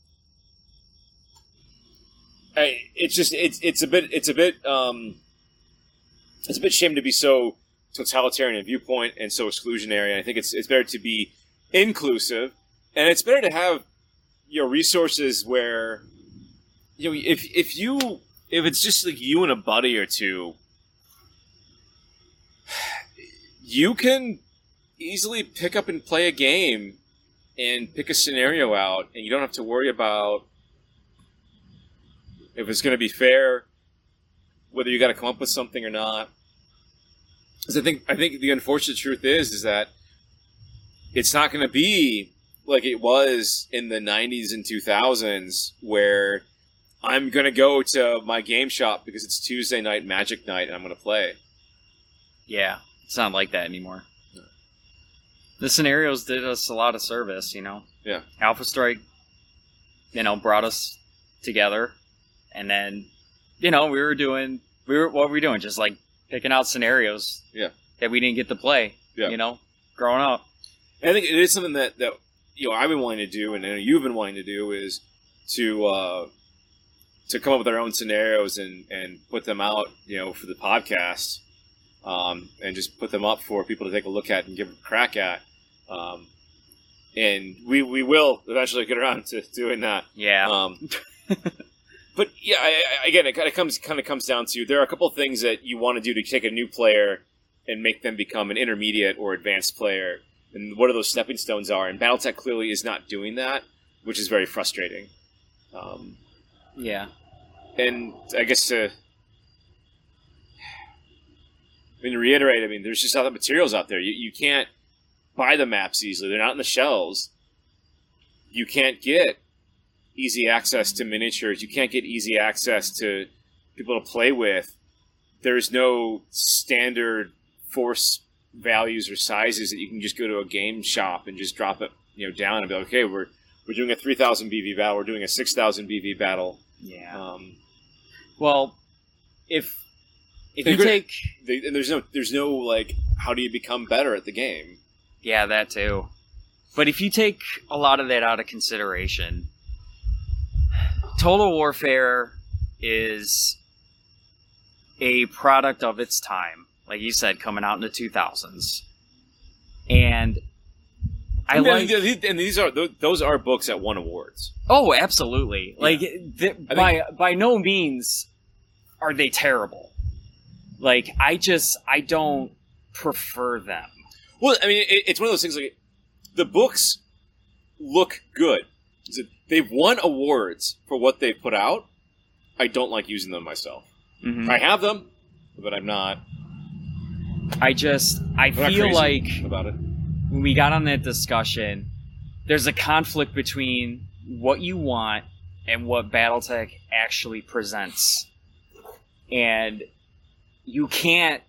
B: I, it's just it's it's a bit it's a bit um, it's a bit shame to be so totalitarian in viewpoint and so exclusionary. And I think it's it's better to be inclusive, and it's better to have you know resources where you know if if you if it's just like you and a buddy or two, you can easily pick up and play a game and pick a scenario out, and you don't have to worry about if it's going to be fair, whether you got to come up with something or not. Because I think I think the unfortunate truth is is that it's not going to be like it was in the nineties and two thousands, where I'm going to go to my game shop because it's Tuesday night Magic night and I'm going to play.
A: Yeah. It's not like that anymore. The scenarios did us a lot of service, you know.
B: Yeah.
A: Alpha Strike, you know, brought us together. And then, you know, we were doing, we were, what were we doing? Just like picking out scenarios
B: Yeah.
A: that we didn't get to play,
B: Yeah.
A: you know, growing up.
B: And I think it is something that, that you know I've been wanting to do, and I know you've been wanting to do, is to uh, to come up with our own scenarios and, and put them out, you know, for the podcast, um, and just put them up for people to take a look at and give a crack at. Um, and we we will eventually get around to doing that.
A: Yeah.
B: Um, but yeah, I, I, again, it kind of comes kind of comes down to there are a couple of things that you want to do to take a new player and make them become an intermediate or advanced player, and what are those stepping stones are. And BattleTech clearly is not doing that, which is very frustrating. Um,
A: yeah.
B: and I guess to, I mean, to reiterate, I mean, there's just other materials out there. You you can't buy the maps easily; they're not in the shelves. You can't get easy access to miniatures. You can't get easy access to people to play with. There's no standard force values or sizes that you can just go to a game shop and just drop it, you know, down and be like, okay, we're we're doing a three thousand B V battle, we're doing a six thousand B V battle.
A: Yeah.
B: Um,
A: Well, if if
B: They're
A: you
B: gonna-
A: take,
B: they, and there's no there's no like how do you become better at the game?
A: yeah, that too. But if you take a lot of that out of consideration, Total Warfare is a product of its time, like you said, coming out in the two thousands. And I
B: and
A: like...
B: These, and these are those are books that won awards.
A: Oh, absolutely. Yeah. Like, th- by
B: think...
A: by no means are they terrible. Like, I just, I don't prefer them.
B: Well, I mean, it, it's one of those things, like, the books look good. They've won awards for what they've put out. I don't like using them myself.
A: Mm-hmm.
B: I have them, but I'm not.
A: I just, I
B: I'm
A: feel like
B: about it.
A: When we got on that discussion, there's a conflict between what you want and what BattleTech actually presents. And you can't,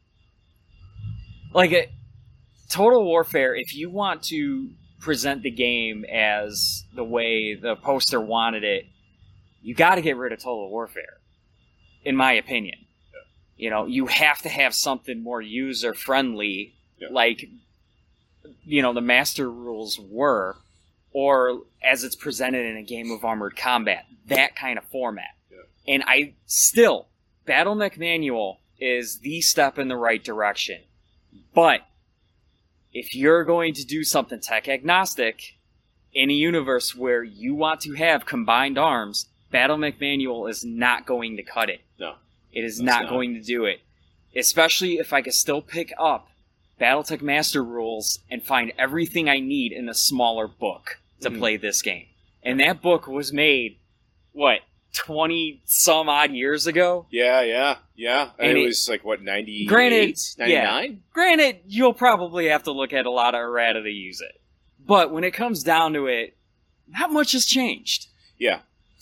A: like, a, Total Warfare, if you want to present the game as the way the poster wanted it, you got to get rid of Total Warfare, in my opinion. Yeah. You know, you have to have something more user-friendly, yeah. like, you know, the Master Rules were, or as it's presented in a game of Armored Combat, that kind of format. Yeah. And I still, BattleMech Manual is the step in the right direction. But if you're going to do something tech agnostic in a universe where you want to have combined arms, BattleMech Manual is not going to cut it.
B: No.
A: It is not, not going to do it. Especially if I could still pick up BattleTech Master Rules and find everything I need in a smaller book to mm. play this game. And that book was made, what, twenty some odd years ago?
B: Yeah, yeah, yeah. And, and it, it was like, what, ninety-eight?
A: Granted,
B: ninety-nine?
A: Yeah, granted, you'll probably have to look at a lot of errata to use it. But when it comes down to it, not much has changed.
B: Yeah.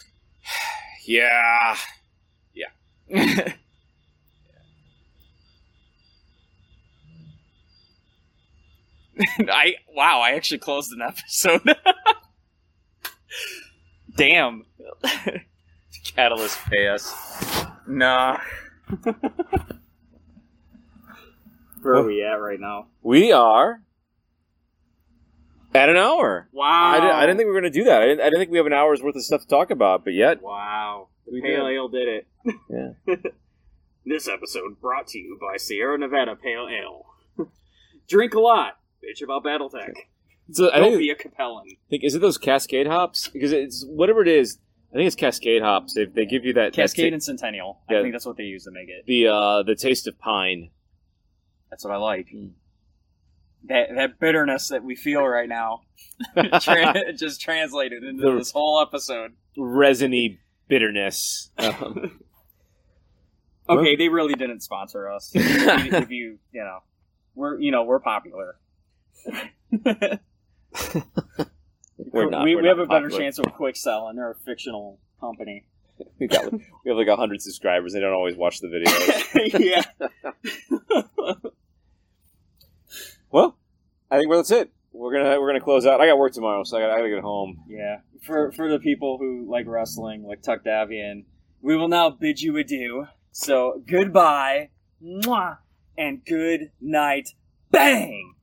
B: Yeah. Yeah.
A: I wow, I actually closed an episode. Damn.
B: Catalyst pay us.
A: Nah. Where are we at right now?
B: We are at an hour.
A: Wow.
B: I didn't, I didn't think we were going to do that. I didn't, I didn't think we have an hour's worth of stuff to talk about, but yet.
A: Wow. The
B: we
A: Pale
B: did.
A: Ale did it.
B: Yeah.
A: This episode brought to you by Sierra Nevada Pale Ale. Drink a lot. Bitch about BattleTech.
B: So, I
A: Don't
B: think,
A: be a Capellan.
B: I think, is it those Cascade hops? Because it's whatever it is. I think it's Cascade hops. They, they give you that
A: Cascade
B: that
A: and Centennial.
B: Yeah.
A: I think that's what they use to make it.
B: The uh, the taste of pine.
A: That's what I like. Mm. That that bitterness that we feel right now, tra- just translated into the, this whole episode.
B: Resiny bitterness. Um,
A: okay, they really didn't sponsor us. if, if you you know, we're you know we're popular.
B: We're not,
A: we
B: we're
A: we
B: not
A: have a
B: popular.
A: better chance of Quicksell, and they're a fictional company.
B: we, got, we have like a hundred subscribers. They don't always watch the videos.
A: Yeah.
B: Well, I think that's it. We're gonna we're gonna close out. I got work tomorrow, so I gotta, I gotta get home.
A: Yeah. For for the people who like wrestling, like Tuck Davian, we will now bid you adieu. So goodbye, mwah, and good night, bang.